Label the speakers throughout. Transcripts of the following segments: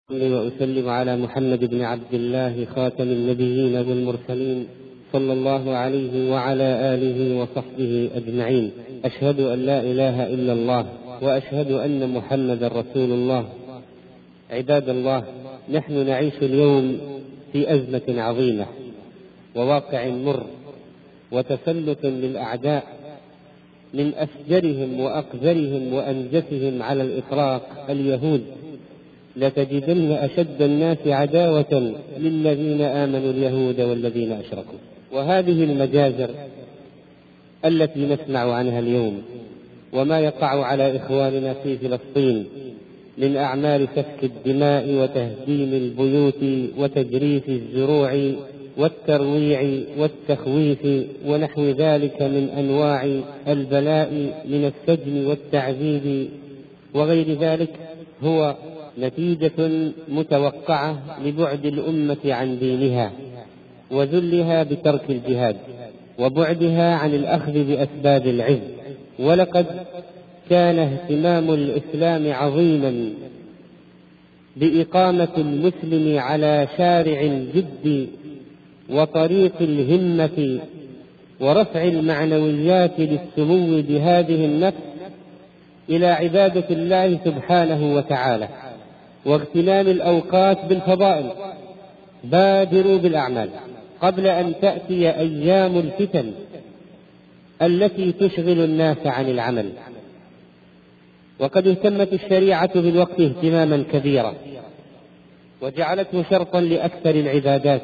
Speaker 1: وأسلم على محمد بن عبد الله خاتم النبيين والمرسلين صلى الله عليه وعلى آله وصحبه أجمعين. أشهد أن لا إله إلا الله وأشهد أن محمدا رسول الله. عباد الله، نحن نعيش اليوم في أزمة عظيمة وواقع مر وتسلط للأعداء من أفجرهم وأقذرهم وأنجسهم على الإطلاق اليهود. لتجدن أشد الناس عداوة للذين آمنوا اليهود والذين أشركوا. وهذه المجازر التي نسمع عنها اليوم وما يقع على إخواننا في فلسطين من أعمال سفك الدماء وتهديم البيوت وتجريف الزروع والترويع والتخويف ونحو ذلك من أنواع البلاء من السجن والتعذيب وغير ذلك، هو نتيجة متوقعة لبعد الأمة عن دينها وذلها بترك الجهاد وبعدها عن الأخذ بأسباب العز. ولقد كان اهتمام الإسلام عظيما بإقامة المسلم على شارع الجد وطريق الهمة ورفع المعنويات للسمو بهذه النفس إلى عبادة الله سبحانه وتعالى واغتنام الأوقات بالفضائل. بادروا بالأعمال قبل أن تأتي أيام الفتن التي تشغل الناس عن العمل. وقد اهتمت الشريعة بالوقت اهتماما كبيرا وجعلته شرطا لأكثر العبادات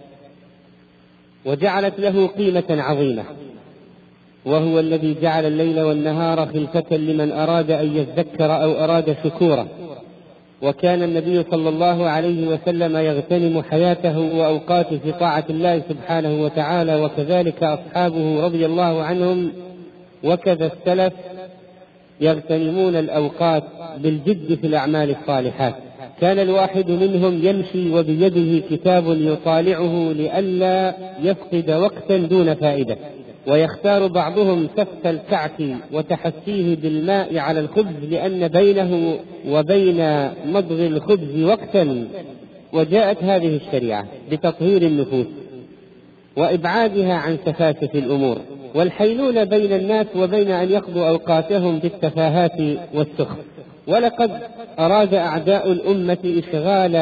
Speaker 1: وجعلت له قيمة عظيمة، وهو الذي جعل الليل والنهار خلفة لمن أراد أن يذكر أو أراد شكورا. وكان النبي صلى الله عليه وسلم يغتنم حياته وأوقاته في طاعة الله سبحانه وتعالى، وكذلك أصحابه رضي الله عنهم وكذا السلف يغتنمون الأوقات بالجد في الأعمال الصالحات. كان الواحد منهم يمشي وبيده كتاب يطالعه لئلا يفقد وقتا دون فائدة، ويختار بعضهم سفك الكعك وتحسيه بالماء على الخبز لأن بينه وبين مضغ الخبز وقتا. وجاءت هذه الشريعة بتطهير النفوس وإبعادها عن سفاسف الأمور والحيلولة بين الناس وبين أن يقضوا أوقاتهم بالتفاهات والسخف. ولقد أراد أعداء الأمة إشغال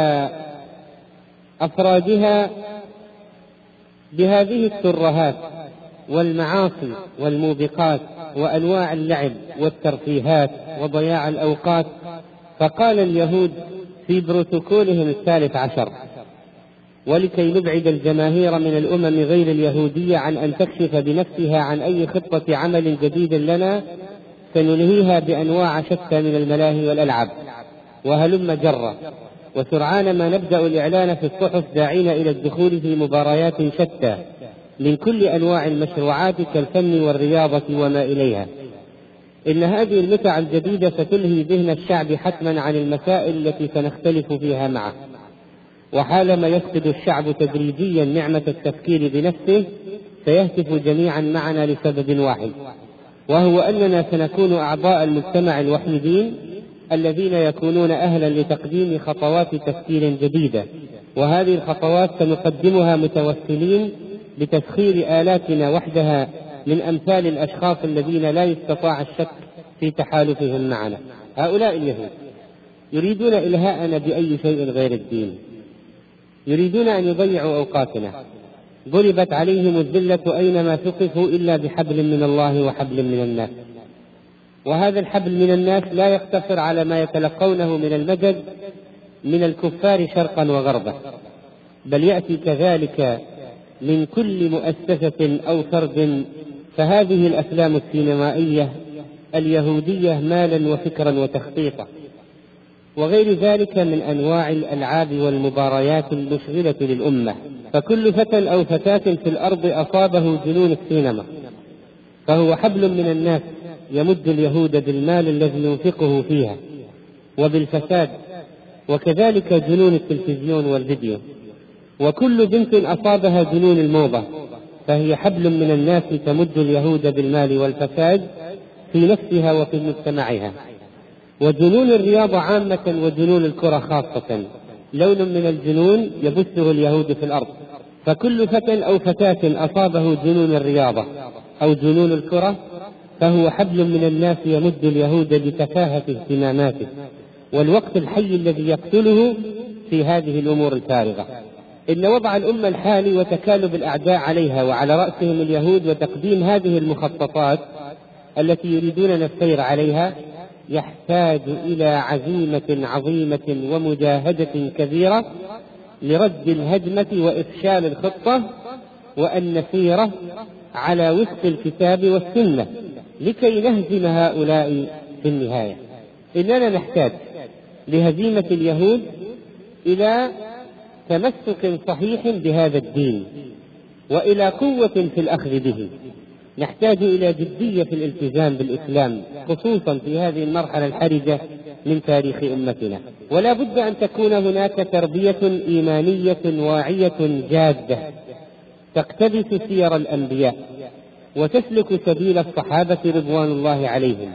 Speaker 1: أفرادها بهذه الترهات والمعاصي والموبقات وأنواع اللعب والترفيهات وضياع الأوقات. فقال اليهود في بروتوكولهم 13: ولكي نبعد الجماهير من الأمم غير اليهودية عن أن تكشف بنفسها عن أي خطة عمل جديد لنا سنلهيها بأنواع شتى من الملاهي والألعاب وهلم جرة. وسرعان ما نبدأ الإعلان في الصحف داعين إلى الدخول في مباريات شتى من كل أنواع المشروعات كالفن والرياضة وما إليها. إن هذه المتع الجديدة ستلهي ذهن الشعب حتما عن المسائل التي سنختلف فيها معه. وحالما يفقد الشعب تدريجيا نعمة التفكير بنفسه سيهتف جميعا معنا لسبب واحد، وهو أننا سنكون أعضاء المجتمع الوحيدين الذين يكونون أهلا لتقديم خطوات تفكير جديدة. وهذه الخطوات سنقدمها متوسلين بتسخير آلاتنا وحدها من أمثال الأشخاص الذين لا يستطاع الشك في تحالفهم معنا. هؤلاء اليهود يريدون إلهاءنا بأي شيء غير الدين، يريدون أن يضيعوا أوقاتنا. ضربت عليهم الذلة أينما ثقفوا إلا بحبل من الله وحبل من الناس. وهذا الحبل من الناس لا يقتصر على ما يتلقونه من المدد من الكفار شرقا وغربا، بل يأتي كذلك من كل مؤسسة أو فرد. فهذه الأفلام السينمائية اليهودية مالا وفكرا وتخطيطا وغير ذلك من أنواع الألعاب والمباريات المشغلة للأمة. فكل فتى أو فتاة في الأرض أصابه جنون السينما فهو حبل من الناس يمد اليهود بالمال الذي ينفقه فيها وبالفساد، وكذلك جنون التلفزيون والفيديو. وكل بنت أصابها جنون الموضة فهي حبل من الناس تمد اليهود بالمال والفساد في نفسها وفي مجتمعها. وجنون الرياضة عامة وجنون الكرة خاصة لون من الجنون يبثه اليهود في الأرض، فكل فتى أو فتاة أصابه جنون الرياضة أو جنون الكرة فهو حبل من الناس يمد اليهود لتفاهة اهتماماته، والوقت الحي الذي يقتله في هذه الأمور الفارغة. إن وضع الأمة الحالي وتكالب الأعداء عليها وعلى رأسهم اليهود وتقديم هذه المخططات التي يريدون السير عليها يحتاج إلى عزيمة عظيمة ومجاهدة كبيرة لرد الهجمة وإفشال الخطة، وأن نسير على وفق الكتاب والسنة لكي نهزم هؤلاء في النهاية. إننا نحتاج لهزيمة اليهود إلى تمسك صحيح بهذا الدين وإلى قوة في الأخذ به. نحتاج إلى جدية في الالتزام بالإسلام خصوصا في هذه المرحلة الحرجة من تاريخ أمتنا، ولا بد أن تكون هناك تربية إيمانية واعية جادة تقتبس سير الأنبياء وتسلك سبيل الصحابة رضوان الله عليهم،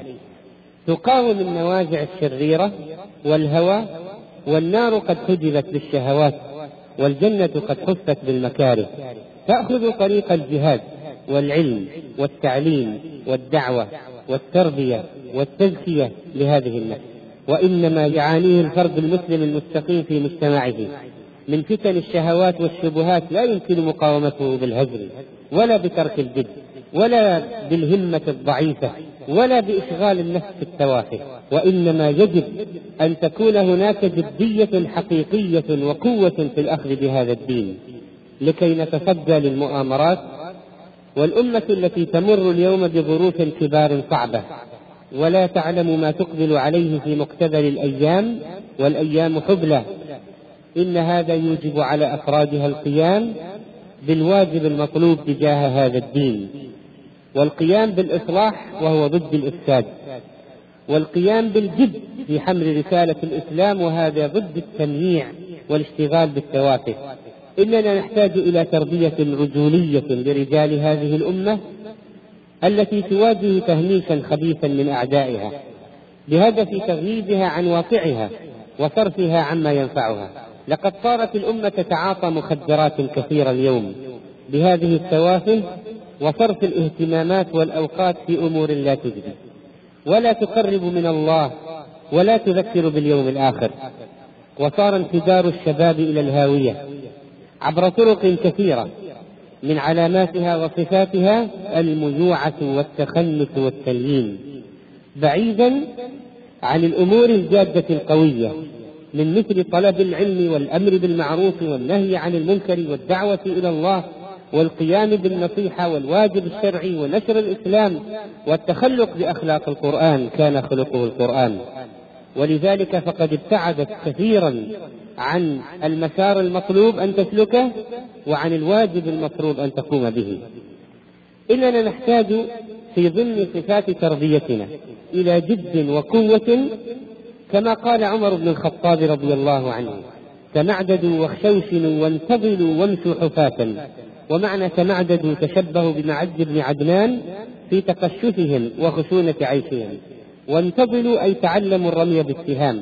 Speaker 1: تقاوم النوازع الشريرة والهوى، والنار قد حجبت بالشهوات والجنة قد حفت بالمكاره، تأخذ طريق الجهاد والعلم والتعليم والدعوة والتربية والتزكية لهذه النفس. وإنما يعانيه الفرد المسلم المستقيم في مجتمعه من فتن الشهوات والشبهات لا يمكن مقاومته بالهجر ولا بترك الجد ولا بالهمة الضعيفة ولا بإشغال النفس في التوافه، وإنما يجب أن تكون هناك جدية حقيقية وقوة في الأخذ بهذا الدين لكي نتصدى للمؤامرات. والأمة التي تمر اليوم بظروف كبار صعبة ولا تعلم ما تقبل عليه في مقتبل الأيام، والأيام حبلى، إن هذا يوجب على أفرادها القيام بالواجب المطلوب تجاه هذا الدين، والقيام بالإصلاح وهو ضد الإفساد، والقيام بالجد في حمل رسالة الإسلام وهذا ضد التمييع والاشتغال بالتوافه. إننا نحتاج إلى تربية رجولية لرجال هذه الأمة التي تواجه تهميشا خبيثا من أعدائها بهدف تغييبها عن واقعها وصرفها عما ينفعها. لقد صارت الأمة تتعاطى مخدرات كثيرة اليوم بهذه التوافه وصرف الاهتمامات والأوقات في أمور لا تجدي ولا تقرب من الله ولا تذكر باليوم الآخر. وصار انفجار الشباب إلى الهاوية عبر طرق كثيرة من علاماتها وصفاتها الميوعة والتخنث والتليين، بعيدا عن الأمور الجادة القوية من مثل طلب العلم والأمر بالمعروف والنهي عن المنكر والدعوة إلى الله والقيام بالنصيحة والواجب الشرعي ونشر الإسلام والتخلق بأخلاق القرآن. كان خلقه القرآن، ولذلك فقد ابتعدت كثيرا عن المسار المطلوب أن تسلكه وعن الواجب المفروض أن تقوم به. إننا نحتاج في ضمن صفات تربيتنا إلى جد وقوة، كما قال عمر بن الخطاب رضي الله عنه: تمعددوا واخشوشنوا وانتظلوا وامشوا حفاة. ومعنى تمعددوا تشبهوا بمعد بن عدنان في تقشفهم وخشونة عيشهم، وانتظلوا أي تعلموا الرمي بالسهام.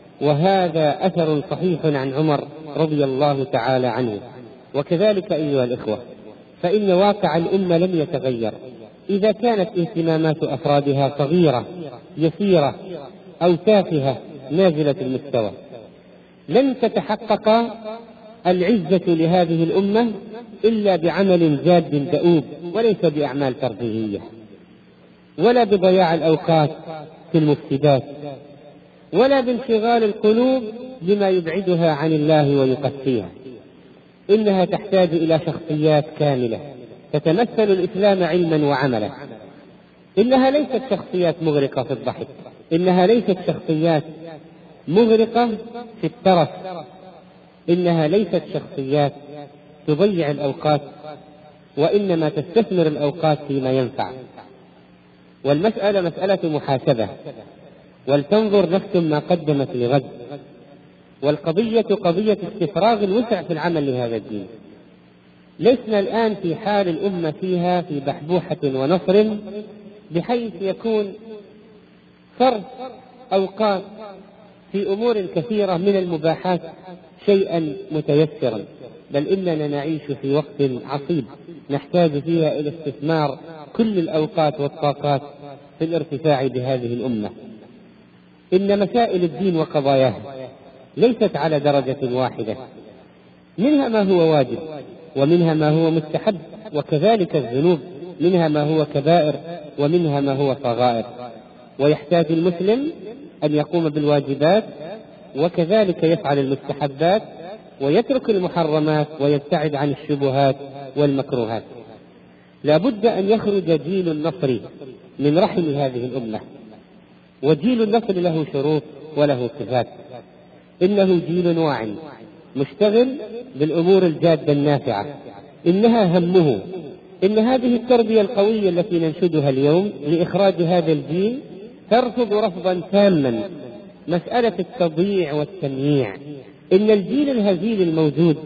Speaker 1: وهذا أثر صحيح عن عمر رضي الله تعالى عنه. وكذلك أيها الإخوة، فإن واقع الأمة لم يتغير إذا كانت اهتمامات أفرادها صغيرة يسيرة أو تافهة نازلة المستوى. لن تتحقق العزة لهذه الأمة إلا بعمل جاد دؤوب، وليس بأعمال ترفيهية ولا بضياع الأوقات في المفسدات ولا بانشغال القلوب بما يبعدها عن الله ويقسيها. إنها تحتاج إلى شخصيات كاملة تتمثل الإسلام علما وعملا. إنها ليست شخصيات مغرقة في الضحك، إنها ليست شخصيات مغرقة في الترف، إنها ليست شخصيات تضيع الأوقات، وإنما تستثمر الأوقات فيما ينفع. والمسألة مسألة محاسبة، ولتنظر نفس ما قدمت لغد. والقضية قضية استفراغ الوسع في العمل لهذا الدين. لسنا الآن في حال الأمة فيها في بحبوحة ونصر بحيث يكون صرف أوقات في أمور كثيرة من المباحات شيئا متيسرا، بل إننا نعيش في وقت عصيب نحتاج فيها إلى استثمار كل الأوقات والطاقات في الارتفاع بهذه الأمة. إن مسائل الدين وقضاياه ليست على درجة واحدة، منها ما هو واجب ومنها ما هو مستحب، وكذلك الذنوب منها ما هو كبائر ومنها ما هو صغائر، ويحتاج المسلم أن يقوم بالواجبات وكذلك يفعل المستحبات ويترك المحرمات ويبتعد عن الشبهات والمكروهات. لا بد أن يخرج جيل النصر من رحم هذه الأمة، وجيل النصر له شروط وله صفات. إنه جيل واعٍ مشتغل بالأمور الجادة النافعة، إنها همه. إن هذه التربية القوية التي ننشدها اليوم لإخراج هذا الجيل ترفض رفضا تاما مسألة التضييع والتمييع. إن الجيل الهزيل الموجود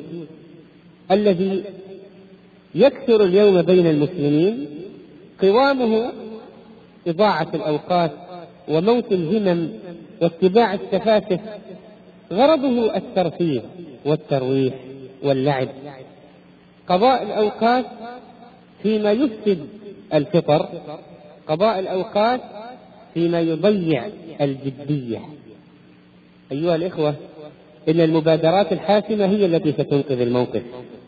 Speaker 1: الذي يكثر اليوم بين المسلمين قوامه إضاعة الأوقات وموت الهمم واتباع السفاسف، غرضه الترفيه والترويح واللعب، قضاء الأوقات فيما يفسد الفطر، قضاء الأوقات فيما يضيع الجدية. أيها الإخوة، إن المبادرات الحاسمة هي التي ستنقذ الموقف،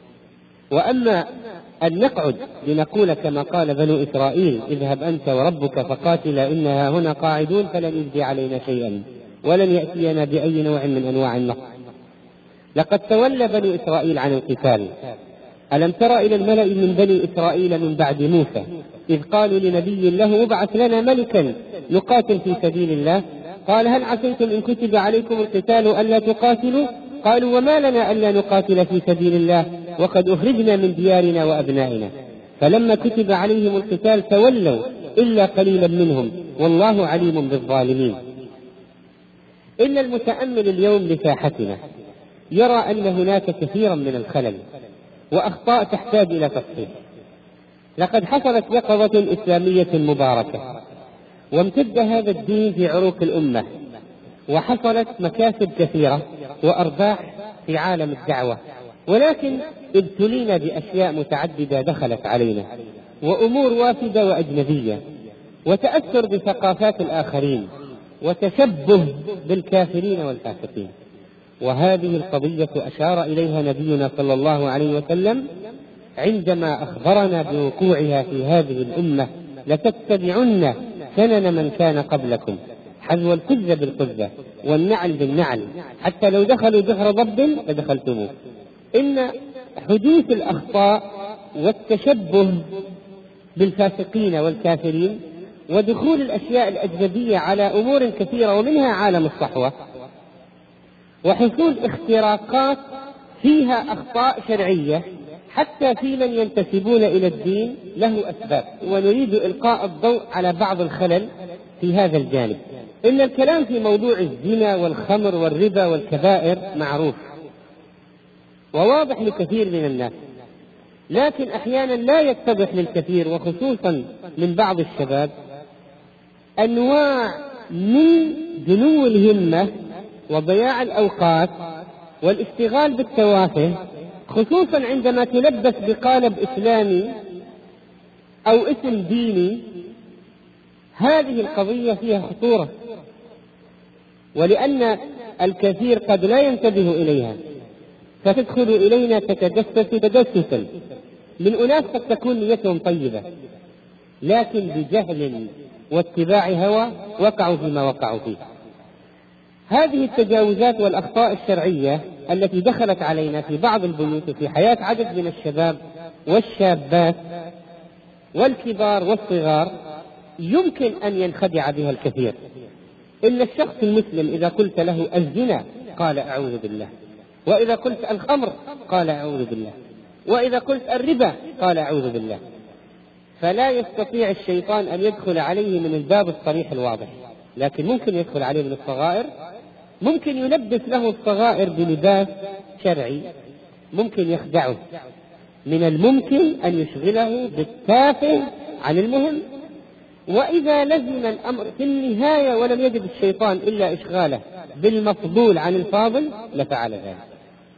Speaker 1: وأما أن نقعد لنقول كما قال بنو إسرائيل اذهب أنت وربك فقاتلا إنها هنا قاعدون فلن يجزي علينا شيئا ولن يأتينا بأي نوع من أنواع النصر. لقد تولى بنو إسرائيل عن القتال. ألم تر إلى الملأ من بني إسرائيل من بعد موسى إذ قالوا لنبي له ابعث لنا ملكا نقاتل في سبيل الله، قال هل عسيتم إن كتب عليكم القتال ألا تقاتلوا؟ قالوا وما لنا ألا نقاتل في سبيل الله وقد أخرجنا من ديارنا وأبنائنا. فلما كتب عليهم القتال تولوا إلا قليلا منهم والله عليم بالظالمين. إن المتأمل اليوم لساحتنا يرى أن هناك كثيرا من الخلل وأخطاء تحتاج إلى تصحيح. لقد حصلت يقظة إسلامية مباركة وامتد هذا الدين في عروق الأمة، وحصلت مكاسب كثيرة وأرباح في عالم الدعوة، ولكن ابتلينا بأشياء متعددة دخلت علينا، وأمور وافدة وأجنبية، وتأثر بثقافات الآخرين، وتشبه بالكافرين والفاسقين. وهذه القضية أشار إليها نبينا صلى الله عليه وسلم عندما أخبرنا بوقوعها في هذه الأمة: لتتبعن سنن من كان قبلكم حذو القذة بالقذة والنعل بالنعل حتى لو دخلوا جحر ضب لدخلتموه. إن حدوث الأخطاء والتشبه بالفاسقين والكافرين ودخول الأشياء الأجنبية على أمور كثيرة ومنها عالم الصحوة، وحصول اختراقات فيها أخطاء شرعية حتى في من ينتسبون إلى الدين له أسباب، ونريد إلقاء الضوء على بعض الخلل في هذا الجانب. إن الكلام في موضوع الزنا والخمر والربا والكبائر معروف وواضح لكثير من الناس، لكن أحيانا لا يتضح للكثير وخصوصا من بعض الشباب أنواع من دنو الهمة وضياع الأوقات والاشتغال بالتوافه، خصوصا عندما تلبس بقالب إسلامي أو اسم ديني. هذه القضية فيها خطورة، ولأن الكثير قد لا ينتبه إليها فتدخل إلينا تتجسس تجسسا من أناس قد تكون نيتهم طيبة، لكن بجهل واتباع هوى وقعوا فيما وقعوا فيه. هذه التجاوزات والأخطاء الشرعية التي دخلت علينا في بعض البيوت وفي حياة عدد من الشباب والشابات والكبار والصغار يمكن أن ينخدع بها الكثير. إن الشخص المسلم إذا قلت له الزنا قال أعوذ بالله، وإذا قلت الخمر قال أعوذ بالله، وإذا قلت الربا قال أعوذ بالله. فلا يستطيع الشيطان أن يدخل عليه من الباب الصريح الواضح، لكن ممكن يدخل عليه من الصغائر، ممكن يلبس له الصغائر بلباس شرعي، ممكن يخدعه. من الممكن أن يشغله بالتافه عن المهم، وإذا لزم الأمر في النهاية ولم يجد الشيطان إلا إشغاله بالمفضول عن الفاضل لفعل ذلك.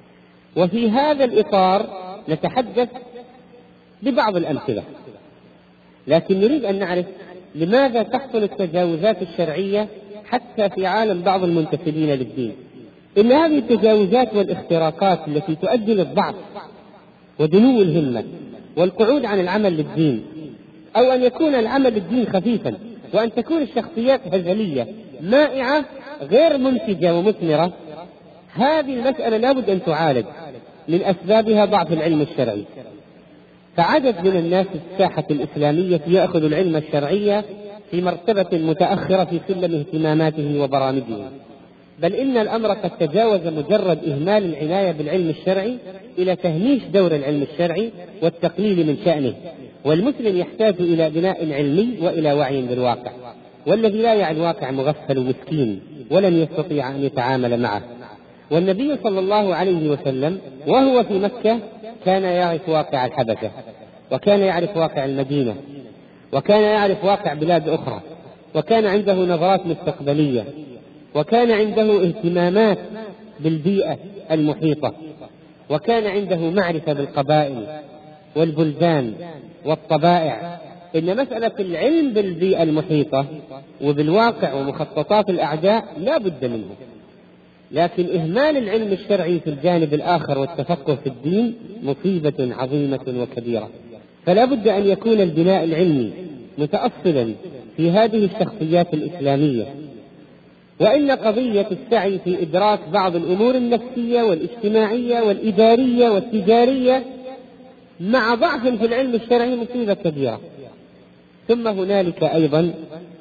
Speaker 1: وفي هذا الإطار نتحدث ببعض الأمثلة، لكن نريد أن نعرف لماذا تحصل التجاوزات الشرعية حتى في عالم بعض المنتسبين للدين. إن هذه التجاوزات والاختراقات التي تؤدي للضعف ودنو الهمة والقعود عن العمل للدين، أو أن يكون العمل للدين خفيفا، وأن تكون الشخصيات هزلية مائعة غير منتجة ومثمرة، هذه المسألة لابد أن تعالج. من أسبابها ضعف العلم الشرعي، فعدد من الناس في الساحة الإسلامية يأخذ العلم الشرعي في مرتبة متأخرة في سلم اهتماماته وبرامجه، بل إن الأمر قد تجاوز مجرد إهمال العناية بالعلم الشرعي إلى تهميش دور العلم الشرعي والتقليل من شأنه. والمسلم يحتاج إلى بناء علمي وإلى وعي بالواقع، والذي لا يعي الواقع مغفل ومسكين ولن يستطيع أن يتعامل معه. والنبي صلى الله عليه وسلم وهو في مكة كان يعرف واقع الحبشة، وكان يعرف واقع المدينة، وكان يعرف واقع بلاد أخرى، وكان عنده نظرات مستقبلية، وكان عنده اهتمامات بالبيئة المحيطة، وكان عنده معرفة بالقبائل والبلدان والطبائع. إن مسألة العلم بالبيئة المحيطة وبالواقع ومخططات الأعداء لا بد منه، لكن إهمال العلم الشرعي في الجانب الآخر والتفقه في الدين مصيبة عظيمة وكبيرة. فلا بد أن يكون البناء العلمي متأصلا في هذه الشخصيات الإسلامية. وإن قضية السعي في إدراك بعض الأمور النفسية والاجتماعية والإدارية والتجارية مع ضعف في العلم الشرعي مصيبة كبيرة. ثم هنالك أيضا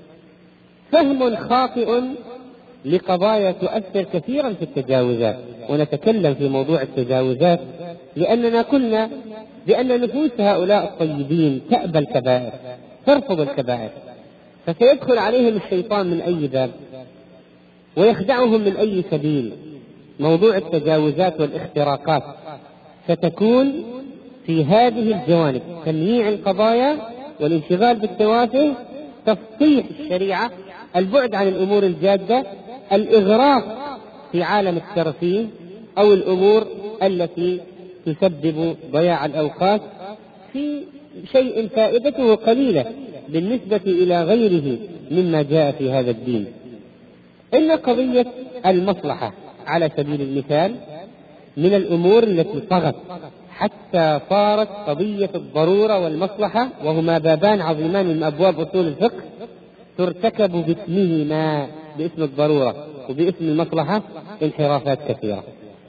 Speaker 1: فهم خاطئ لقضايا تؤثر كثيرا في التجاوزات. ونتكلم في موضوع التجاوزات لأننا قلنا بأن نفوس هؤلاء الطيبين تأبى الكبائر، ترفض الكبائر، فسيدخل عليهم الشيطان من أي باب ويخدعهم من أي سبيل. موضوع التجاوزات والاختراقات ستكون في هذه الجوانب: تمييع القضايا والانشغال بالتوافه، تفصيح الشريعة، البعد عن الأمور الجادة، الإغراق في عالم الترفيه أو الأمور التي تسبب ضياع الأوقات في شيء فائدته قليلة بالنسبة إلى غيره مما جاء في هذا الدين. إن قضية المصلحة على سبيل المثال من الأمور التي طغت حتى صارت قضية الضرورة والمصلحة، وهما بابان عظيمان من أبواب أصول الفقه، ترتكب باسمهما، باسم الضرورة وباسم المصلحة، انحرافات كثيرة.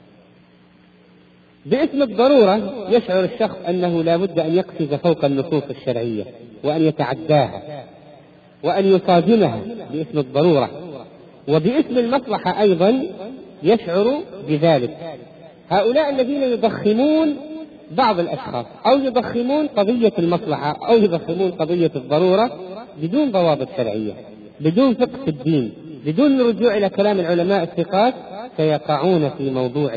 Speaker 1: باسم الضرورة يشعر الشخص أنه لا بد أن يقفز فوق النصوص الشرعية وأن يتعداها وأن يصادمها باسم الضرورة. وباسم المصلحة أيضا يشعر بذلك هؤلاء الذين يضخمون بعض الأشخاص أو يضخمون قضية المصلحة أو يضخمون قضية الضرورة بدون ضوابط شرعية، بدون فقه في الدين، بدون رجوع إلى كلام العلماء الثقات، سيقعون في موضوع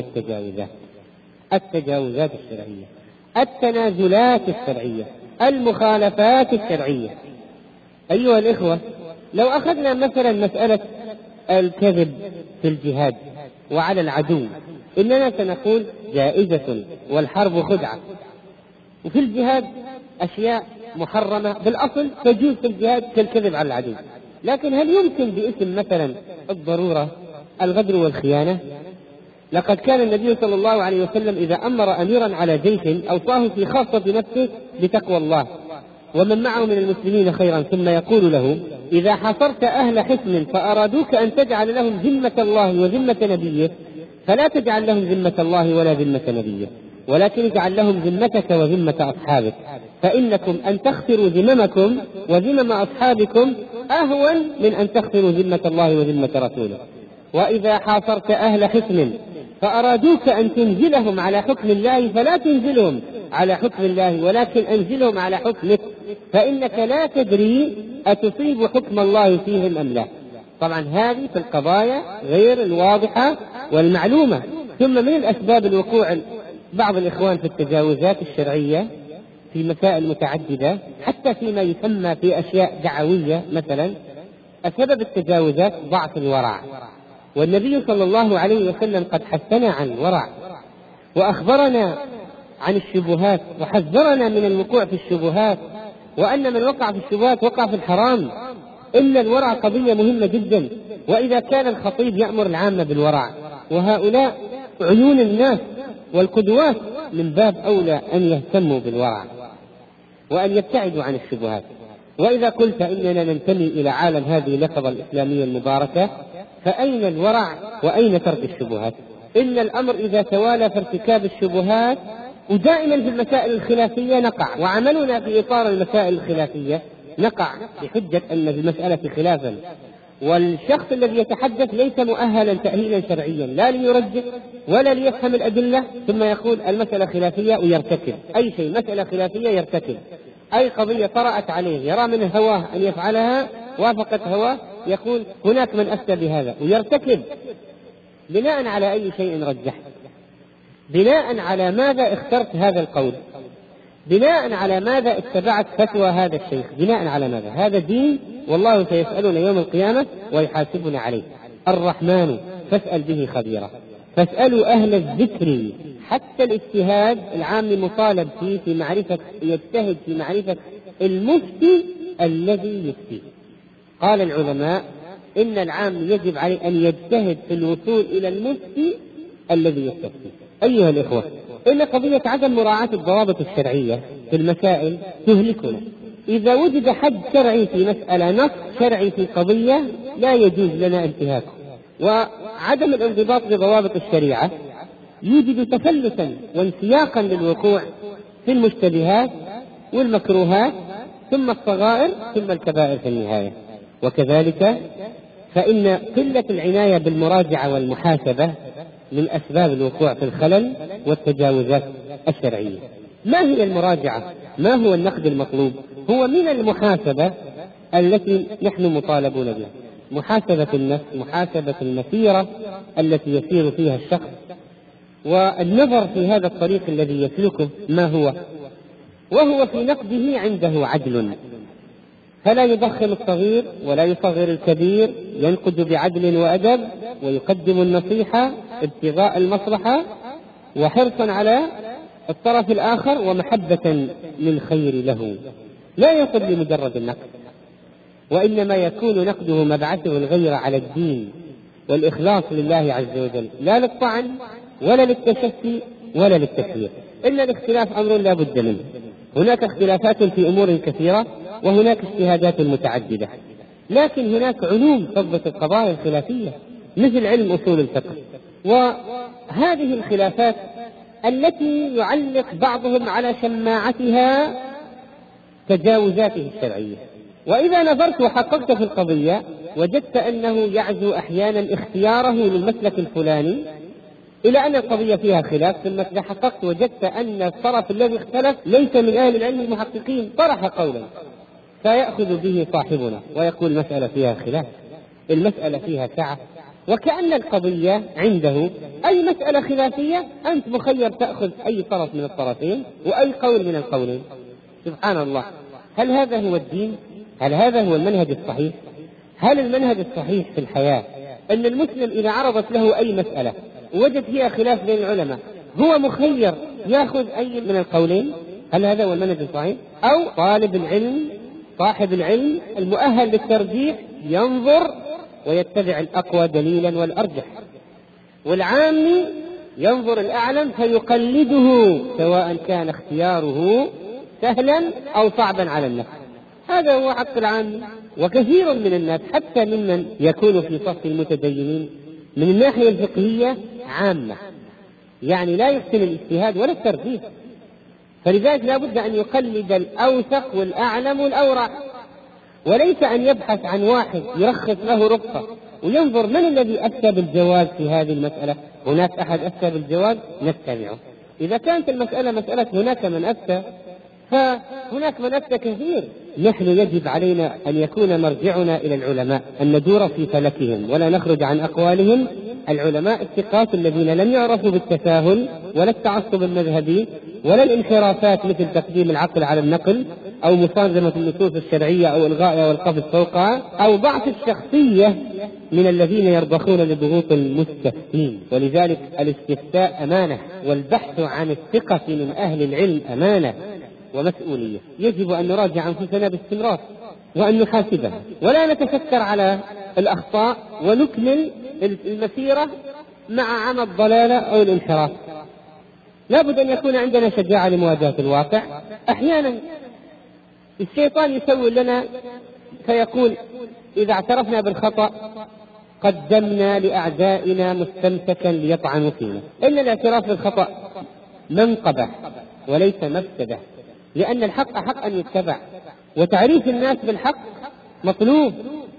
Speaker 1: التجاوزات الشرعية، التنازلات الشرعية، المخالفات الشرعية. أيها الإخوة، لو أخذنا مثلا مسألة الكذب في الجهاد وعلى العدو، إننا سنقول جائزة والحرب خدعة، وفي الجهاد أشياء محرمة بالأصل تجوز في الجهاد كالكذب على العدو. لكن هل يمكن باسم مثلا الضرورة الغدر والخيانة؟ لقد كان النبي صلى الله عليه وسلم إذا أمر أميرا على جيش أوصاه في خاصة نفسه بتقوى الله ومن معه من المسلمين خيرا، ثم يقول له: إذا حصرت أهل حصن فأرادوك أن تجعل لهم ذمة الله وذمة نبيه، فلا تجعل لهم ذمة الله ولا ذمة نبيه، ولكن اجعل لهم ذمتك وذمة أصحابك، فإنكم أن تخسروا ذممكم وذمم أصحابكم أهون من أن تخسروا ذمة الله وذمة رسوله. وإذا حاصرت أهل حصن فأرادوك أن تنزلهم على حكم الله، فلا تنزلهم على حكم الله ولكن أنزلهم على حكمك، فإنك لا تدري أتصيب حكم الله فيهم أم لا. طبعا هذه في القضايا غير الواضحة والمعلومة. ثم من الأسباب الوقوع بعض الإخوان في التجاوزات الشرعية في مسائل متعددة، حتى فيما يسمى في أشياء دعوية مثلا، أسباب التجاوزات ضعف الورع، والنبي صلى الله عليه وسلم قد حثنا عن الورع، وأخبرنا عن الشبهات وحذرنا من الوقوع في الشبهات، وأن من وقع في الشبهات وقع في الحرام. إن الورع قضية مهمة جدا، وإذا كان الخطيب يأمر العامة بالورع وهؤلاء عيون الناس والقدوات، من باب أولى أن يهتموا بالورع وأن يبتعدوا عن الشبهات. وإذا قلت إننا ننتمي إلى عالم هذه اللحظة الإسلامية المباركة، فأين الورع وأين ترك الشبهات؟ إن الأمر إذا توالى في ارتكاب الشبهات، ودائما في المسائل الخلافية نقع، وعملنا في إطار المسائل الخلافية نقع بحجة أن المسألة خلافا، والشخص الذي يتحدث ليس مؤهلا تأهيلا شرعيا لا ليرجح ولا ليفهم الأدلة، ثم يقول المسألة خلافية ويرتكب أي شيء. مسألة خلافية يرتكب أي قضية طرأت عليه يرى من هواه أن يفعلها، وافقت هواه يقول هناك من أفتى بهذا ويرتكب. بناء على أي شيء رجحت؟ بناء على ماذا اخترت هذا القول؟ بناء على ماذا اتبعت فتوى هذا الشيخ؟ بناء على ماذا؟ هذا دين، والله سيسألنا يوم القيامة ويحاسبنا عليه. الرحمن فاسأل به خبيرا، فاسألوا أهل الذكر. حتى الاجتهاد العام مطالب فيه في معرفة، يجتهد في معرفة المفتي الذي يفتي. قال العلماء إن العام يجب عليه أن يجتهد في الوصول إلى المفتي الذي يستفتي. أيها الإخوة، إن قضية عدم مراعاة الضوابط الشرعية في المسائل تهلكنا. إذا وجد حد شرعي في مسألة، نص شرعي في قضية، لا يجوز لنا انتهاكه. وعدم الانضباط بضوابط الشريعة يوجد تفلتا وانسياقا للوقوع في المشتبهات والمكروهات، ثم الصغائر، ثم الكبائر في النهاية. وكذلك فإن قلة العناية بالمراجعة والمحاسبة من أسباب الوقوع في الخلل والتجاوزات الشرعية. ما هي المراجعة؟ ما هو النقد المطلوب؟ هو من المحاسبة التي نحن مطالبون بها، محاسبة النفس، محاسبة المسيرة التي يسير فيها الشخص، والنظر في هذا الطريق الذي يسلكه ما هو، وهو في نقده عنده عدل، فلا يضخم الصغير ولا يصغر الكبير، ينقد بعدل وأدب، ويقدم النصيحة ابتغاء المصلحة وحرصا على الطرف الآخر ومحبة للخير له. لا ينقد لمجرد النقد، وإنما يكون نقده مبعثه الغير على الدين والإخلاص لله عز وجل، لا للطعن ولا للتشفي ولا للتكفير. إن الاختلاف أمر لا بد منه، هناك اختلافات في أمور كثيرة وهناك اجتهادات متعددة، لكن هناك علوم تضبط القضايا الخلافية مثل علم أصول الفقه. وهذه الخلافات التي يعلق بعضهم على شماعتها تجاوزاته الشرعية، وإذا نظرت وحققت في القضية وجدت أنه يعزو أحيانا اختياره للمسلك الفلاني إلى أن القضية فيها خلاف، ثم إذا حققت وجدت أن الطرف الذي اختلف ليس من أهل العلم المحققين، طرح قولا فيأخذ به صاحبنا ويقول المسألة فيها خلاف، المسألة فيها سعة، وكأن القضية عنده أي مسألة خلافية أنت مخير تأخذ أي طرف من الطرفين وأي قول من القولين. سبحان الله، هل هذا هو الدين؟ هل هذا هو المنهج الصحيح؟ هل المنهج الصحيح في الحياة أن المسلم إذا عرضت له أي مسألة ووجد فيها خلاف بين العلماء هو مخير يأخذ أي من القولين؟ هل هذا هو المنهج الصحيح؟ أو طالب العلم صاحب العلم المؤهل للترجيح ينظر ويتبع الأقوى دليلا والأرجح، والعامي ينظر الأعلم فيقلده سواء كان اختياره سهلا أو صعبا على النفس. هذا هو حق العامي. وكثير من الناس حتى ممن يكون في صف المتدينين من الناحية الفقهية عامة، يعني لا يحسن الاجتهاد ولا الترجيح، فلذلك لا بد أن يقلد الأوثق والأعلم والأورع، وليس أن يبحث عن واحد يرخص له رخصة وينظر من الذي أفتى بالجواز في هذه المسألة. هناك أحد أفتى بالجواز نتبعه. إذا كانت المسألة مسألة هناك من أفتى، فهناك من أفتى كثير. نحن يجب علينا أن يكون مرجعنا إلى العلماء، أن ندور في فلكهم ولا نخرج عن أقوالهم. العلماء الثقات الذين لم يعرفوا بالتساهل ولا التعصب المذهبي ولا الانحرافات مثل تقديم العقل على النقل أو مصادمة النصوص الشرعية أو إلغائها والقفز فوقها أو ضعف الشخصية من الذين يرضخون لضغوط المستفتين. ولذلك الاستفتاء أمانة، والبحث عن الثقة من أهل العلم أمانة ومسؤولية. يجب أن نراجع أنفسنا باستمرار وأن نحاسبها، ولا نتفكر على الأخطاء ونكمل المسيرة مع عمى الضلالة أو الانحراف. لا بد أن يكون عندنا شجاعة لمواجهة الواقع. أحيانا الشيطان يسوي لنا فيقول إذا اعترفنا بالخطأ قدمنا لأعدائنا مستمسكا ليطعنوا فينا. إن الاعتراف بالخطأ منقبة وليس مفسدة، لأن الحق حق أن يتبع، وتعريف الناس بالحق مطلوب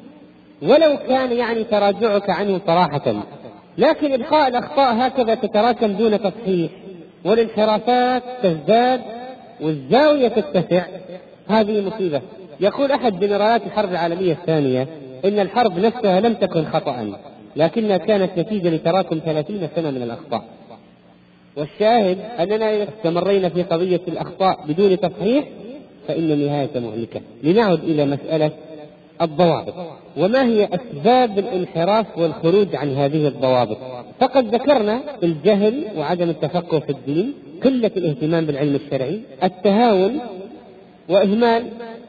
Speaker 1: ولو كان يعني تراجعك عنه صراحة. لكن إبقاء الأخطاء هكذا تتراكم دون تصحيح، والانحرافات تزداد والزاوية تتسع، هذه مصيبة. يقول أحد جنرالات الحرب العالمية الثانية إن الحرب نفسها لم تكن خطأ، لكنها كانت نتيجة لتراكم 30 سنة من الأخطاء. والشاهد أننا إذا استمرينا في قضية الأخطاء بدون تصحيح فإن النهاية مهلكة. لنعد إلى مسألة الضوابط، وما هي أسباب الانحراف والخروج عن هذه الضوابط. فقد ذكرنا الجهل وعدم التفقه في الدين، قلة الاهتمام بالعلم الشرعي، التهاون وإهمال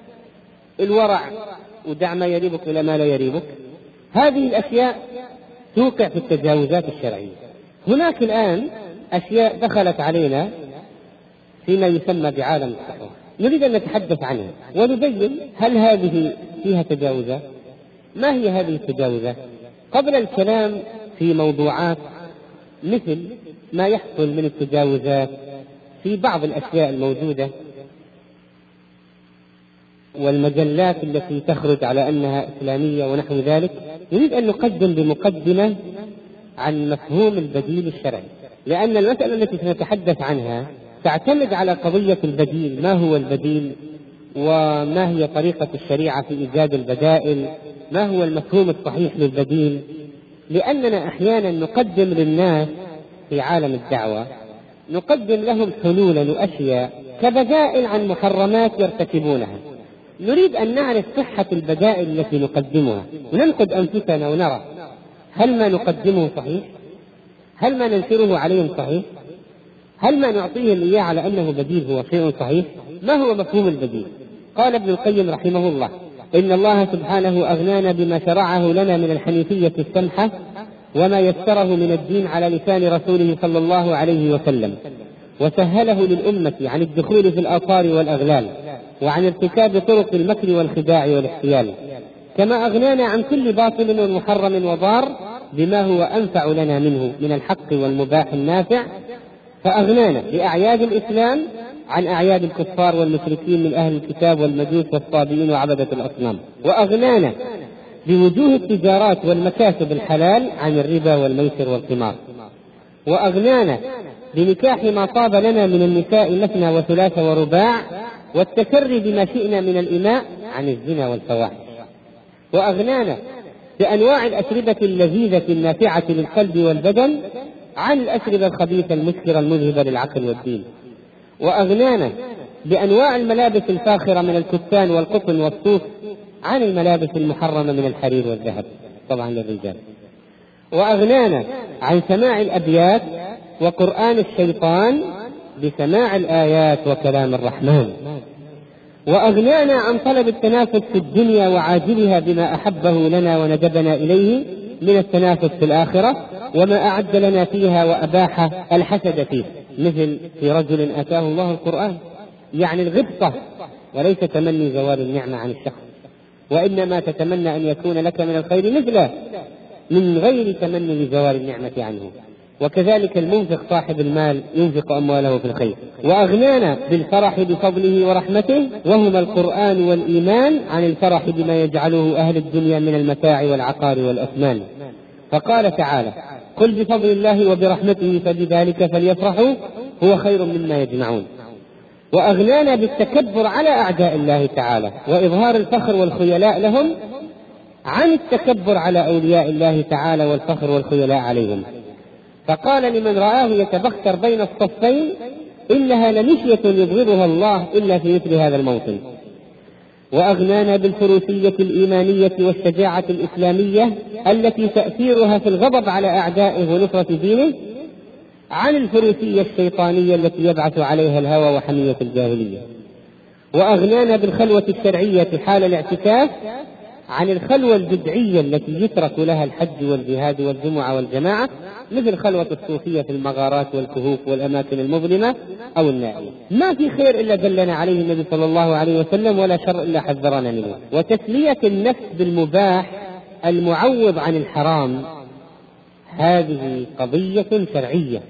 Speaker 1: الورع ودع ما يريبك إلى ما لا يريبك. هذه الأشياء توقع في التجاوزات الشرعية. هناك الآن أشياء دخلت علينا فيما يسمى بعالم الصحوة، نريد أن نتحدث عنها ونبين هل هذه فيها تجاوزات؟ ما هي هذه التجاوزات؟ قبل الكلام في موضوعات مثل ما يحصل من التجاوزات في بعض الأشياء الموجودة والمجلات التي تخرج على أنها إسلامية ونحو ذلك، نريد أن نقدم بمقدمة عن مفهوم البديل الشرعي، لأن المسألة التي سنتحدث عنها تعتمد على قضية البديل. ما هو البديل؟ وما هي طريقة الشريعة في إيجاد البدائل؟ ما هو المفهوم الصحيح للبديل؟ لأننا أحيانا نقدم للناس في عالم الدعوة، نقدم لهم حلولا وأشياء كبدائل عن محرمات يرتكبونها. نريد أن نعرف صحة البدائل التي نقدمها وننقد أنفسنا ونرى هل ما نقدمه صحيح؟ هل ما ننشره عليهم صحيح؟ هل ما نعطيه إياه على أنه بديل هو شيء صحيح؟ ما هو مفهوم البديل؟ قال ابن القيم رحمه الله: إن الله سبحانه أغنانا بما شرعه لنا من الحنيفية السمحة وما يسره من الدين على لسان رسوله صلى الله عليه وسلم، وسهله للأمة عن الدخول في الآثار والأغلال وعن ارتكاب طرق المكر والخداع والاحتيال، كما أغنانا عن كل باطل ومحرم وضار بما هو أنفع لنا منه من الحق والمباح النافع. فأغنانا لأعياد الإسلام عن أعياد الكفار والمشركين من أهل الكتاب والمجوس والصابئين وعبدة الأصنام، وأغنانا بوجوه التجارات والمكاسب الحلال عن الربا والميسر والقمار، وأغنانا بنكاح ما طاب لنا من النساء مثنى وثلاث ورباع والتسري بما شئنا من الإماء عن الزنا والفواحش، وأغنانا بأنواع الأشربة اللذيذة النافعة للقلب والبدن عن الأشربة الخبيثة المسكرة المذهبة للعقل والدين، وأغنانا بأنواع الملابس الفاخرة من الكتان والقطن والصوف عن الملابس المحرمة من الحرير والذهب طبعا للرجال، وأغنانا عن سماع الأبيات وقرآن الشيطان بسماع الآيات وكلام الرحمن، وأغنانا عن طلب التنافس في الدنيا وعاجلها بما أحبه لنا وندبنا إليه من التنافس في الآخرة وما أعد لنا فيها وأباح الحسد فيه، مثل في رجل آتاه الله القرآن، يعني الغبطة وليس تمني زوال النعمة عن الشخص، وإنما تتمنى أن يكون لك من الخير مثله من غير تمني لزوال النعمة عنه. وكذلك المنفق صاحب المال ينفق أمواله في الخير. وأغنانا بالفرح بفضله ورحمته وهما القرآن والإيمان عن الفرح بما يجعله أهل الدنيا من المتاع والعقار والأثمان. فقال تعالى: قل بفضل الله وبرحمته فبذلك فليفرحوا هو خير مما يجمعون. وأغنانا بالتكبر على أعداء الله تعالى وإظهار الفخر والخيلاء لهم عن التكبر على أولياء الله تعالى والفخر والخيلاء عليهم. فقال لمن رآه يتبختر بين الصفين: إنها لمشية يبغضها الله إلا في مثل هذا الموطن. وأغنانا بالفروسية الإيمانية والشجاعة الإسلامية التي تأثيرها في الغضب على أعدائه ونصرة دينه، عن الفروسية الشيطانية التي يبعث عليها الهوى وحمية الجاهلية. وأغنانا بالخلوة الشرعية حال الاعتكاف عن الخلوة البدعية التي يترك لها الحج والجهاد والجمعة والجماعة، مثل خلوة الصوفية في المغارات والكهوف والأماكن المظلمة أو النائية. ما في خير إلا دلنا عليه النبي صلى الله عليه وسلم، ولا شر إلا حذرنا منه. وتسلية النفس بالمباح المعوض عن الحرام هذه قضية شرعية،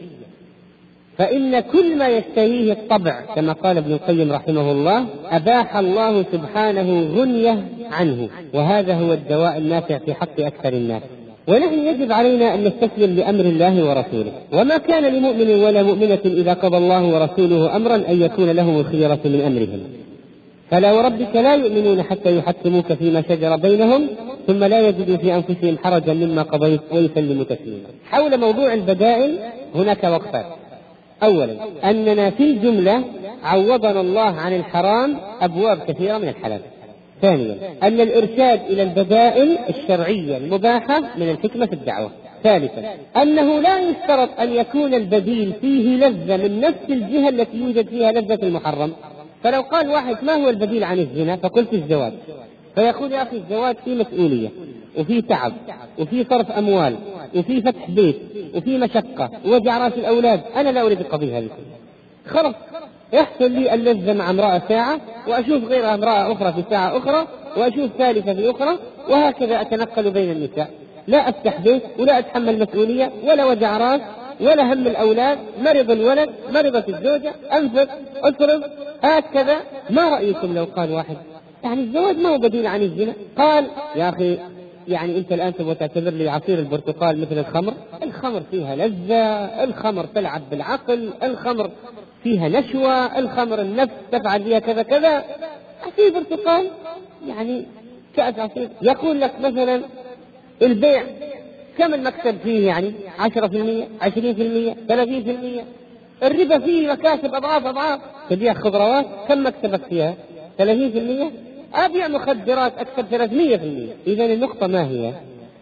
Speaker 1: فإن كل ما يشتهيه الطبع كما قال ابن القيم رحمه الله أباح الله سبحانه غنية عنه، وهذا هو الدواء النافع في حق أكثر الناس. ونحن يجب علينا أن نستسلم لأمر الله ورسوله، وما كان لمؤمن ولا مؤمنة إذا قضى الله ورسوله أمرا أن يكون لهم الخيرة من أمرهم. فلا وربك لا يؤمنون حتى يحكموك فيما شجر بينهم ثم لا يجدوا في أنفسهم حرجا مما قضيت ويسلموا تسليما. حول موضوع البدائل هناك وقفات. أولا، أننا في الجملة عوضنا الله عن الحرام أبواب كثيرة من الحلال. ثانيا، أن الإرشاد إلى البدائل الشرعية المباحة من الحكمة في الدعوة. ثالثا، أنه لا يشترط أن يكون البديل فيه لذة من نفس الجهة التي يوجد فيها لذة المحرم. فلو قال واحد ما هو البديل عن الزنا فقلت الزواج، فيقول يا أخي الزواج فيه مسؤولية وفيه تعب وفيه صرف أموال وفيه فتح بيت وفيه مشقة ووجع راس الأولاد، أنا لا أريد القضية هذه. خلاص، يحصل لي اللذة مع امرأة ساعة وأشوف غيرها امرأة أخرى في ساعة أخرى وأشوف ثالثة في أخرى، وهكذا أتنقل بين النساء، لا أفتح بيت ولا أتحمل مسؤولية ولا وجع راس ولا هم الأولاد، مرض الولد مرضت الزوجة، أنفق أصرف هكذا. ما رأيكم لو قال واحد يعني الزواج ما هو بديل عن الزنا؟ قال يا أخي يعني أنت الآن تبغى تعتبر لي عصير البرتقال مثل الخمر؟ الخمر فيها لذة، الخمر تلعب بالعقل، الخمر فيها نشوة، الخمر النفس تفعل بها كذا كذا. عصير برتقال يعني كأس عصير. يقول لك مثلا البيع كم المكسب فيه؟ يعني 10%، 20%، 30%. الربا فيه مكاسب أضعاف أضعاف. تبيع خضروات كم مكسبك فيها؟ 30%. أبيع مخدرات أكثر 300%. إذا النقطة ما هي؟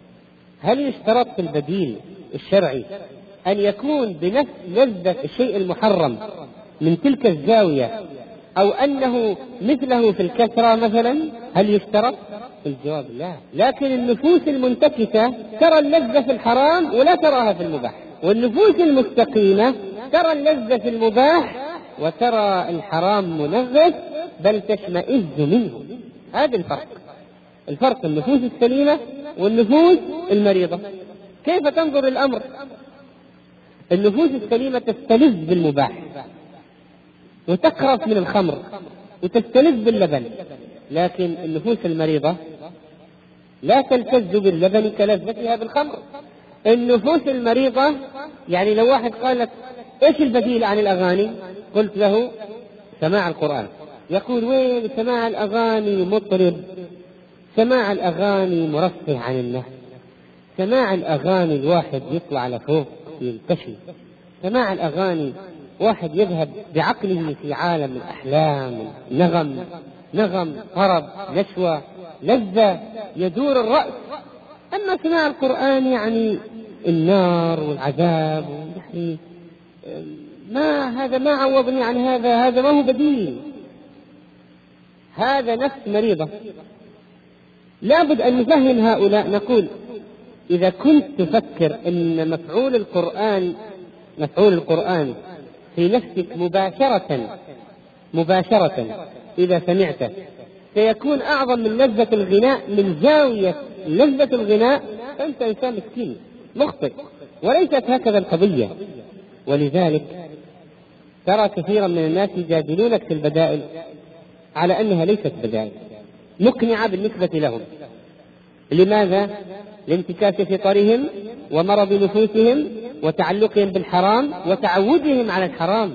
Speaker 1: هل يشترط في البديل الشرعي أن يكون بنفس لذة الشيء المحرم من تلك الزاوية، أو أنه مثله في الكثرة مثلا؟ هل يشترط؟ الجواب لا. لكن النفوس المنتكسة ترى اللذة في الحرام ولا تراها في المباح، والنفوس المستقيمة ترى اللذة في المباح وترى الحرام منغص بل تشمئز منه. هذا الفرق النفوس السليمة والنفوس المريضة. كيف تنظر الأمر؟ النفوس السليمة تستلذ بالمباح وتقرف من الخمر وتستلذ باللبن، لكن النفوس المريضة لا تلتذ باللبن كلذتها بالخمر. النفوس المريضة يعني لو واحد قال لك ايش البديل عن الأغاني؟ قلت له سماع القرآن. يقول وين سماع الأغاني مطرب، سماع الأغاني مرفه عن النفس، سماع الأغاني الواحد يطلع على فوق ينتشي، سماع الأغاني واحد يذهب بعقله في عالم الأحلام، نغم طرب نشوة لذة يدور الرأس. أما سماع القرآن يعني النار والعذاب، يعني هذا ما عوضني عن هذا ما هو بديل. هذا نفس مريضة. لابد أن نفهم هؤلاء. نقول إذا كنت تفكر أن مفعول القرآن في نفسك مباشرة إذا سمعته سيكون أعظم من لذة الغناء من زاوية لذة الغناء، فأنت إنسان مسكين مخطئ، وليست هكذا القضية. ولذلك ترى كثيرا من الناس يجادلونك في البدائل على أنها ليست بدائل مقنعة بالنسبة لهم. لماذا؟ لانتكاس فطرهم ومرض نفوسهم وتعلقهم بالحرام وتعودهم على الحرام.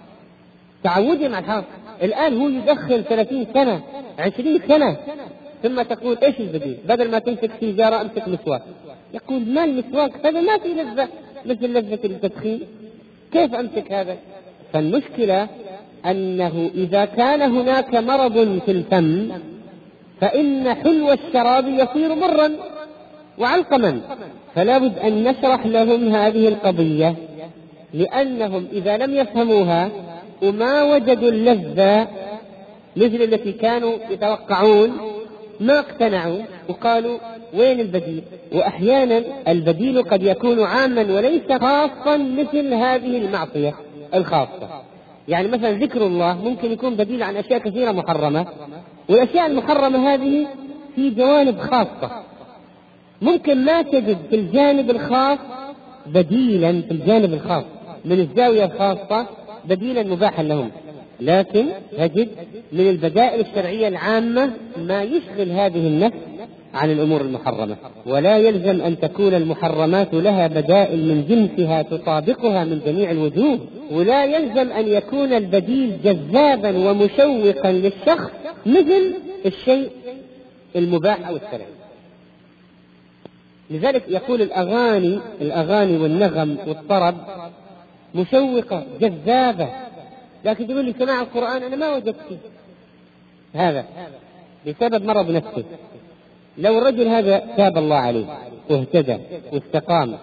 Speaker 1: الآن هو يدخن 30 سنة 20 سنة، ثم تقول ايش البديل؟ بدل ما تمسك سيجارة امسك مسواك. يقول ما المسواك هذا ما في لذة مثل لذة التدخين، كيف امسك هذا؟ فالمشكلة أنه إذا كان هناك مرض في الفم فإن حلو الشراب يصير مرا وعلقما، فلا بد أن نشرح لهم هذه القضية، لأنهم إذا لم يفهموها وما وجدوا اللذة مثل التي كانوا يتوقعون ما اقتنعوا وقالوا وين البديل. وأحيانا البديل قد يكون عاما وليس خاصا مثل هذه المعصية الخاصة. يعني مثلا ذكر الله ممكن يكون بديل عن أشياء كثيرة محرمة، والأشياء المحرمة هذه في جوانب خاصة، ممكن ما تجد في الجانب الخاص بديلا في الجانب الخاص من الزاوية الخاصة بديلا مباحا لهم، لكن تجد من البدائل الشرعية العامة ما يشغل هذه النفس عن الأمور المحرمة. ولا يلزم أن تكون المحرمات لها بدائل من جنسها تطابقها من جميع الوجوه، ولا يلزم أن يكون البديل جذابا ومشوقا للشخص مثل الشيء المباح أو الشرعي. لذلك يقول الأغاني والنغم والطرب مشوقة جذابة، لكن تقول لي سماع القرآن أنا ما وجدت فيه، هذا بسبب مرض نفسه. لو الرجل هذا تاب الله عليه واهتدى واستقام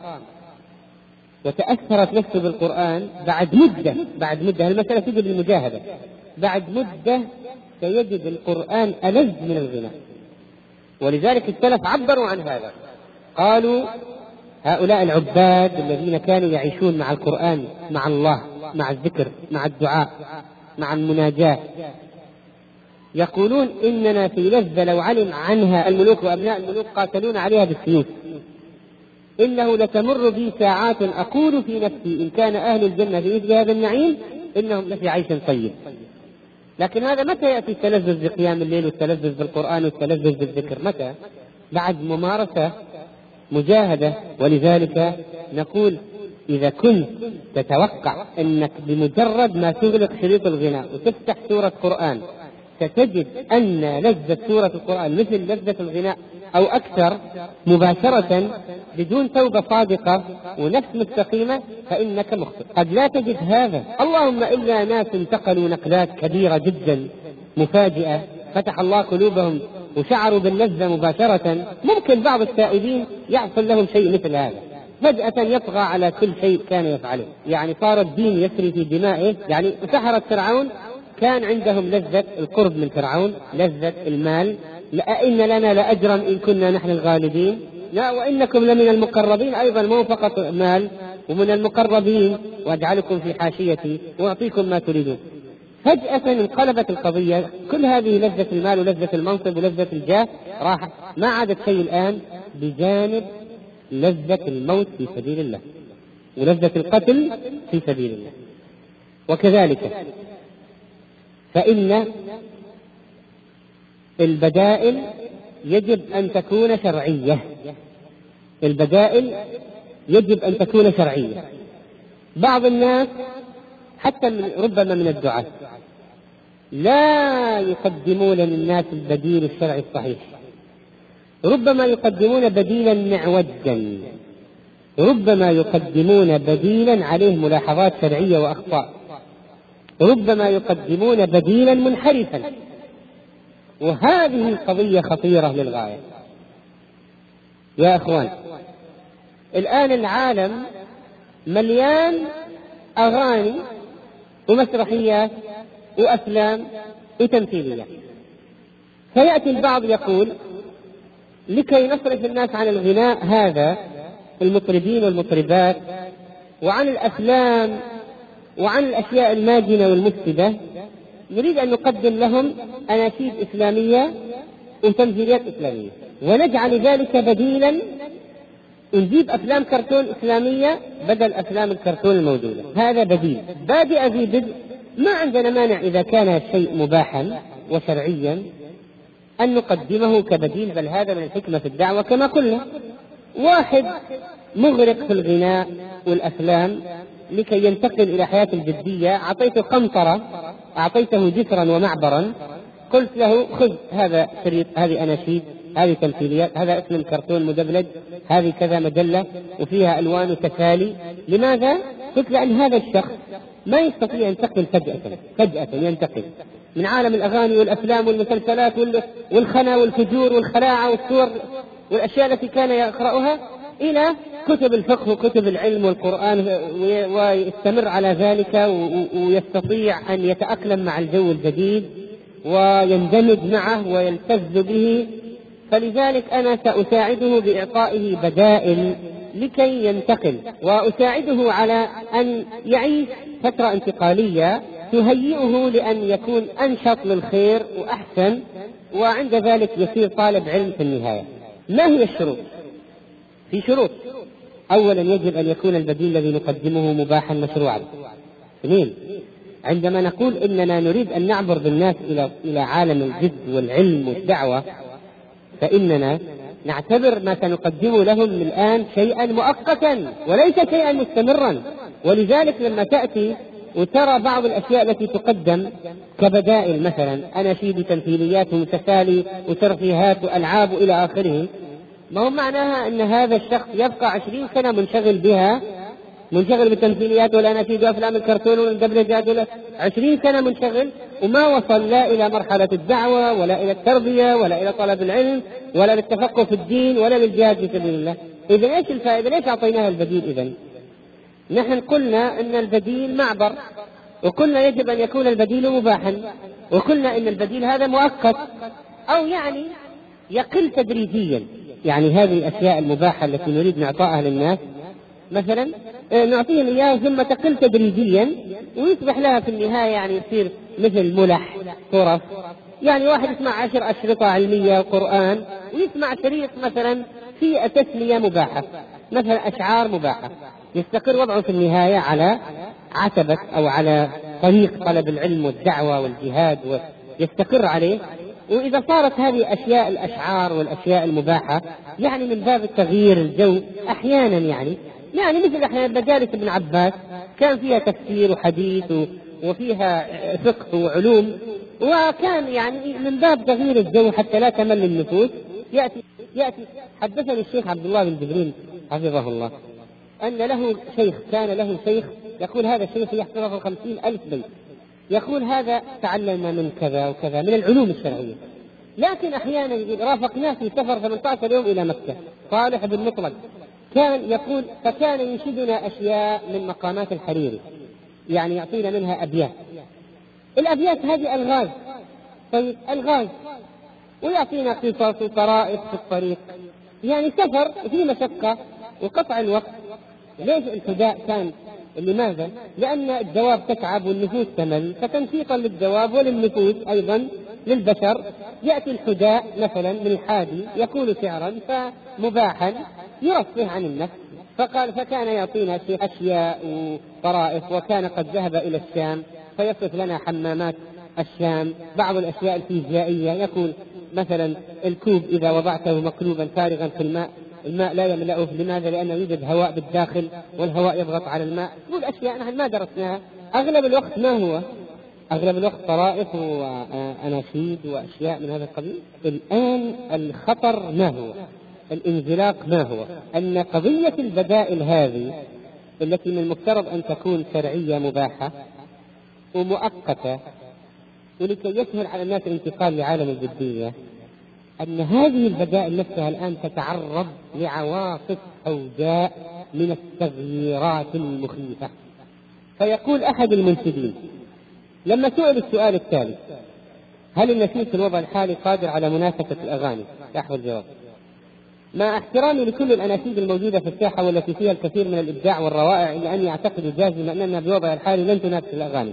Speaker 1: وتأثرت نفسه بالقرآن بعد مدة المسألة تجد المجاهدة، بعد مدة سيجد القرآن ألذ من الغناء. ولذلك السلف عبروا عن هذا، قالوا هؤلاء العباد الذين كانوا يعيشون مع القرآن مع الله مع الذكر مع الدعاء مع المناجاة، يقولون إننا في لذة لو علم عنها الملوك وأبناء الملوك قاتلون عليها بالسيوف، إنه لتمر بي ساعات أقول في نفسي إن كان أهل الجنة في مثل هذا النعيم إنهم لفي عيش طيب. لكن هذا متى يأتي التلذذ بقيام الليل والتلذذ بالقرآن والتلذذ بالذكر؟ متى؟ بعد ممارسة مجاهدة. ولذلك نقول إذا كنت تتوقع أنك بمجرد ما تغلق شريط الغناء وتفتح سورة قرآن ستجد أن لذة سورة القرآن مثل لذة الغناء أو أكثر مباشرة بدون توبة صادقة ونفس مستقيمة، فإنك مخطئ. قد لا تجد هذا، اللهم إلا ناس انتقلوا نقلات كبيرة جدا مفاجئة فتح الله قلوبهم وشعروا باللذة مباشرة. ممكن بعض التائبين يحصل لهم شيء مثل هذا، فجأة يطغى على كل شيء كان يفعله، يعني صار الدين يسري في دمائه. يعني سحرة فرعون كان عندهم لذة القرب من فرعون، لذة المال، إن لنا لأجرا إن كنا نحن الغالبين، لا وإنكم لمن المقربين، أيضا مو فقط مال ومن المقربين وأجعلكم في حاشيتي وأعطيكم ما تريدون. فجأة انقلبت القضية، كل هذه لذة المال ولذة المنصب ولذة الجاه راحت، ما عادت شيء الآن بجانب لذة الموت في سبيل الله ولذة القتل في سبيل الله. وكذلك فإن البدائل يجب أن تكون شرعية، البدائل يجب أن تكون شرعية. بعض الناس حتى ربما من الدعاة لا يقدمون للناس البديل الشرعي الصحيح، ربما يقدمون بديلا معوجا، ربما يقدمون بديلا عليه ملاحظات شرعية وأخطاء، ربما يقدمون بديلا منحرفا، وهذه القضية خطيرة للغاية. يا أخوان، الآن العالم مليان أغاني ومسرحيات وأفلام وتمثيليات، فيأتي البعض يقول لكي نصرف الناس عن الغناء هذا المطربين والمطربات وعن الأفلام وعن الأشياء الماجنة والمفسدة، نريد أن نقدم لهم أناشيد إسلامية وتمثيليات إسلامية، ونجعل ذلك بديلا، نجيب أفلام كرتون إسلامية بدل أفلام الكرتون الموجودة. هذا بديل بادئ ذي بدء، ما عندنا مانع إذا كان الشيء مباحا وشرعيا أن نقدمه كبديل، بل هذا من الحكمة في الدعوة. كما قلنا، واحد مغرق في الغناء والأفلام لكي ينتقل إلى حياة الجدية، أعطيته قنطرة، أعطيته جسرا ومعبرا، قلت له خذ هذا شريط، هذه أناشيد، هذه تمثيليات، هذا اسم الكرتون مدبلج، هذه كذا مجلة وفيها ألوان وتسالي. لماذا؟ قلت لأن هذا الشخص ما يستطيع ينتقل فجأة ينتقل من عالم الأغاني والأفلام والمسلسلات والخنا والفجور والخلاعة والصور والأشياء التي كان يقرأها إلى كتب الفقه وكتب العلم والقرآن، ويستمر على ذلك ويستطيع أن يتأقلم مع الجو الجديد ويندمج معه ويلتذ به. فلذلك أنا سأساعده بإعطائه بدائل لكي ينتقل، وأساعده على أن يعيش فترة انتقالية تهيئه لأن يكون أنشط للخير وأحسن، وعند ذلك يصير طالب علم في النهاية. ما هي الشروط؟ في شروط. أولا يجب أن يكون البديل الذي نقدمه مباحا مشروعا. اثنين، عندما نقول إننا نريد أن نعبر بالناس إلى عالم الجد والعلم والدعوة، فإننا نعتبر ما سنقدمه لهم الآن شيئا مؤقتا وليس شيئا مستمرا. ولذلك لما تأتي وترى بعض الأشياء التي تقدم كبدائل، مثلا أناشيد تمثيليات وتسالي وترفيهات وألعاب إلى آخره، ما هو معناها أن هذا الشخص يبقى 20 سنة منشغل بها، منشغل بالتمثيليات والأناشيد وأفلام الكرتون والدبلجات 20 سنة منشغل، وما وصل لا إلى مرحلة الدعوة ولا إلى التربية ولا إلى طلب العلم ولا للتفقه في الدين ولا للجهاد في سبيل الله. إذن إيش الفائدة؟ ليش أعطيناها البديل؟ إذن نحن قلنا أن البديل معبر، وقلنا يجب أن يكون البديل مباحا، وقلنا أن البديل هذا مؤقت أو يعني يقل تدريجيا. يعني هذه الأشياء المباحة التي نريد نعطائها للناس مثلا نعطيهم إياها ثم تقل تدريجيا ويصبح لها في النهاية يعني يصير مثل ملح طرف. يعني واحد يسمع 10 أشرطة علمية وقرآن، ويسمع شريط مثلا في تسلية مباحة، مثلا أشعار مباحة، يستقر وضعه في النهاية على عتبة أو على طريق طلب العلم والدعوة والجهاد ويستقر عليه. وإذا صارت هذه أشياء الأشعار والأشياء المباحة يعني من باب تغيير الجو أحيانا، يعني مثل أحيانا مجالس ابن عباس كان فيها تفسير وحديث وفيها فقه وعلوم، وكان يعني من باب تغيير الجو حتى لا تمل النفوس يأتي. حدثني الشيخ عبد الله بن جبريل حفظه الله أن له شيخ، كان له شيخ يقول هذا الشيخ يحفظه 50,000 بيت، يقول هذا تعلم من كذا وكذا من العلوم الشرعية، لكن أحيانا يقول رافقناه في سفر 18 يوم إلى مكة، صالح بن مطلق كان يقول فكان ينشدنا أشياء من مقامات الحريري، يعني يعطينا منها أبيات. الأبيات هذه ألغاز، طيب ألغاز، ويعطينا قصص وطرائف في الطريق، يعني سفر فيه مشقة وقطع الوقت. ليش الفداء كان؟ لماذا؟ لأن الدواب تتعب والنفوس تمل، فتنشيطا للدواب وللنفوس أيضا للبشر يأتي الحداء مثلا من الحادي يقول شعرا فمباحا يرفه عن النفس. فقال فكان يعطينا أشياء وطرائف، وكان قد ذهب إلى الشام فيصف لنا حمامات الشام، بعض الأشياء الفيزيائية، يقول مثلا الكوب إذا وضعته مقلوبا فارغا في الماء لا يملأه. لماذا؟ لأنه يوجد هواء بالداخل والهواء يضغط على الماء. كل أشياء نحن ما درسناها، أغلب الوقت ما هو؟ أغلب الوقت طرائف وأناشيد وأشياء من هذا القبيل. الآن الخطر ما هو؟ الانزلاق ما هو؟ أن قضية البدائل هذه التي من المفترض أن تكون شرعية مباحة ومؤقتة ولكي يسهل على الناس الانتقال لعالم الجدية، أن هذه البدائل نفسها الآن تتعرض لعواصف أوجاع من التغييرات المخيفة. فيقول أحد المنشدين لما سئل السؤال التالي: هل النشيد في الوضع الحالي قادر على منافسة الأغاني؟ يحوى الجواب: مع احترامي لكل الأناشيد الموجودة في الساحة والتي فيها الكثير من الإبداع والروائع، إلا أني أعتقد جازما أننا بوضع الحالي لن تنافس الأغاني.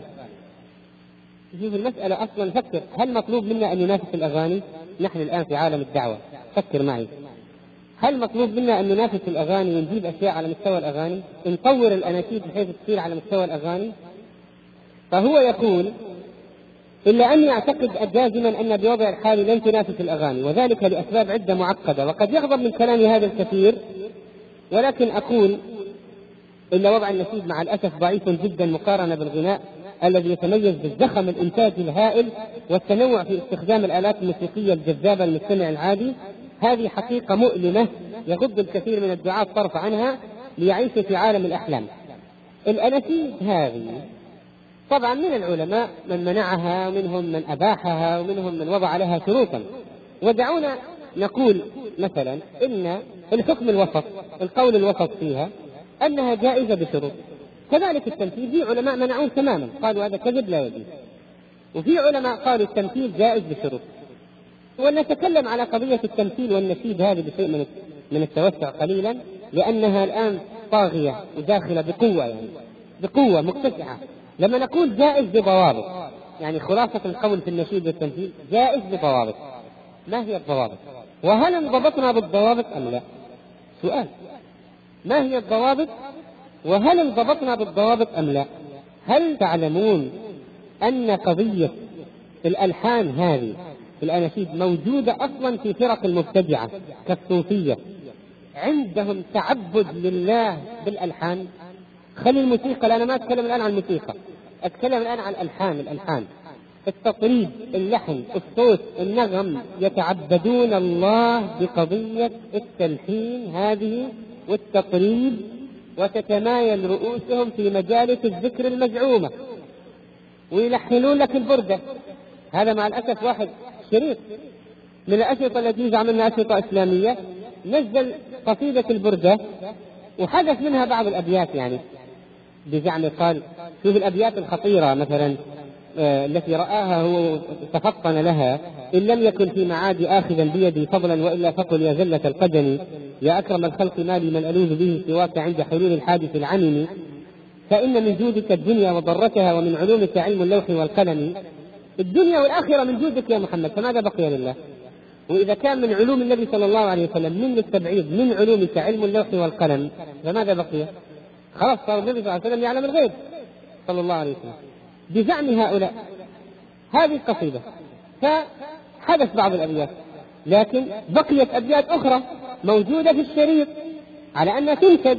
Speaker 1: شوف المسألة أصلا، فكر، هل مطلوب منا أن ننافس الأغاني؟ نحن الآن في عالم الدعوة، فكر معي، هل مطلوب منا أن ننافس الأغاني ونجيب أشياء على مستوى الأغاني، نطور الأناشيد بحيث تصير على مستوى الأغاني؟ فهو يقول: إلا أني أعتقد جازما أن بوضع الحالي لن تنافس الأغاني، وذلك لأسباب عدة معقدة، وقد يغضب من كلامي هذا الكثير، ولكن أقول إلا وضع النشيد مع الأسف ضعيف جدا مقارنة بالغناء الذي يتميز بالزخم الإنتاجي الهائل والتنوع في استخدام الآلات الموسيقية الجذابة للمستمع العادي. هذه حقيقة مؤلمة يغض الكثير من الدعاة الطرف عنها ليعيشوا في عالم الأحلام. الأناشيد هذه طبعا من العلماء من منعها، ومنهم من أباحها، ومنهم من وضع لها شروطا. ودعونا نقول مثلا إن الحكم الوسط، القول الوسط فيها أنها جائزة بشروط. كذلك التمثيل، في علماء منعوه تماما، قالوا هذا كذب لا يجوز، وفي علماء قالوا التمثيل جائز بشروط. ونتكلم على قضية التمثيل والنشيد هذه بشيء من التوسع قليلا، لأنها الآن طاغية وداخلة بقوة، يعني بقوة مكتسحة. لما نقول جائز بضوابط، يعني خلاصة القول في النشيد والتمثيل جائز بضوابط. ما هي الضوابط؟ وهل انضبطنا بالضوابط أم لا؟ سؤال. ما هي الضوابط؟ وهل انضبطنا بالضوابط أم لا؟ هل تعلمون أن قضية الألحان هذه في الأناشيد موجودة أصلا في فرق المبتدعة كالصوفية؟ عندهم تعبد لله بالألحان. خلي الموسيقى، لأنا ما أتكلم الآن عن الموسيقى، أتكلم الآن عن الألحان، التطريب، اللحن، الصوت، النغم. يتعبدون الله بقضية التلحين هذه والتطريب، وتتمايل رؤوسهم في مجالس الذكر المزعومة، ويلحنون لك البردة. هذا مع الأسف واحد شريط من الأشرطة التي يزعم أنها أشرطة إسلامية نزل قصيدة البردة وحدث منها بعض الأبيات، يعني بزعم قال شوف الأبيات الخطيرة مثلا التي رآها هو تفطن لها: إن لم يكن في معادي آخذا بيدي فضلا وإلا فقل يا زلة القدم، يا أكرم الخلق مالي من ألوذ به سواك عند حلول الحادث العمم، فإن من جودك الدنيا وضرتها ومن علومك علم اللوح والقلم. الدنيا والآخرة من جودك يا محمد، فماذا بقي لله؟ وإذا كان من علوم النبي صلى الله عليه وسلم من التبعيض من علومك علم اللوح والقلم، فماذا بقي؟ خلاص صار النبي صلى الله عليه وسلم يعلم الغيب صلى الله عليه وسلم بزعم هؤلاء. هذه القصيدة فحدث بعض الأبيات، لكن بقيت أبيات أخرى موجودة في الشريط على أنها تنسب: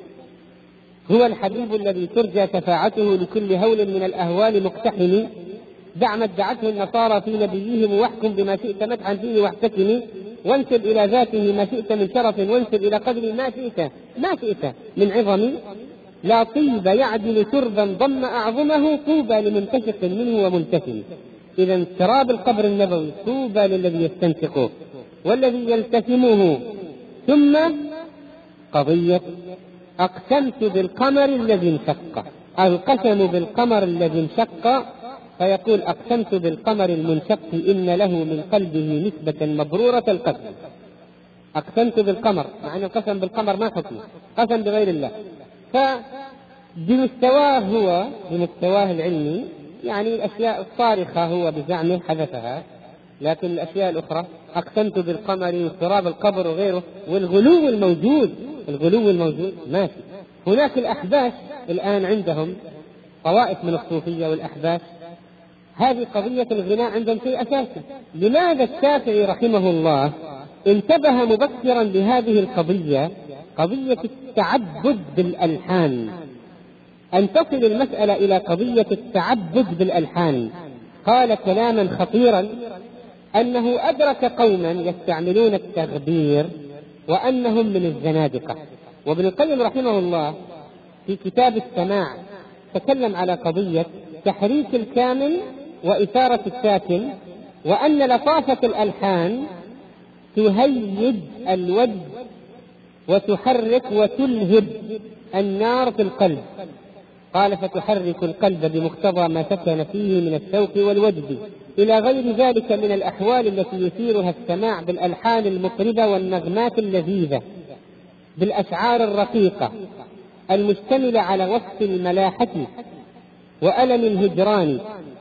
Speaker 1: هو الحبيب الذي ترجى شفاعته لكل هول من الأهوال مقتحم، دع ما ادعته النصارى في نبيهم واحكم بما شئت مدحا فيه واحتكم، وانسب إلى ذاته ما شئت من شرف، وانسب إلى قدر ما شئت من عظم، لا طيب يعدل تربا ضم أعظمه، طوبى لمنتشق منه وملتسم. إذا تراب القبر النبوي طوبى للذي يستنشقه والذي يلتسمه. ثم قضية أقسمت بالقمر الذي انشق، القسم بالقمر الذي انشق، فيقول أقسمت بالقمر المنشق إن له من قلبه نسبة مبرورة القسم. أقسمت بالقمر، مع أن القسم بالقمر ما حكمه، قسم بغير الله. فبمستواه هو، بمستواه العلمي، يعني الأشياء الصارخة هو بزعمه حذفها، لكن الأشياء الأخرى أقسمت بالقمر واضطراب القبر وغيره، والغلو الموجود ماشي. هناك الأحباش الآن عندهم طوائف من الصوفية والأحباش، هذه قضية الغناء عندهم شيء أساسي. لماذا الشافعي رحمه الله انتبه مبكرا لهذه القضية، قضية التعبد بالألحان، أن تصل المسألة إلى قضية التعبد بالألحان؟ قال كلاما خطيرا، أنه أدرك قوما يستعملون التغبير وأنهم من الزنادقة. وابن القيم رحمه الله في كتاب السماع تكلم على قضية تحريك الكامل وإثارة الساكن، وأن لطافة الألحان تهيج الود وتحرك وتلهب النار في القلب. قال فتحرك القلب بمقتضى ما سكن فيه من الشوق والوجد، إلى غير ذلك من الأحوال التي يثيرها السماع بالألحان المطربة والنغمات اللذيذة، بالأشعار الرقيقة المشتملة على وصف الملاحة وألم الهجران،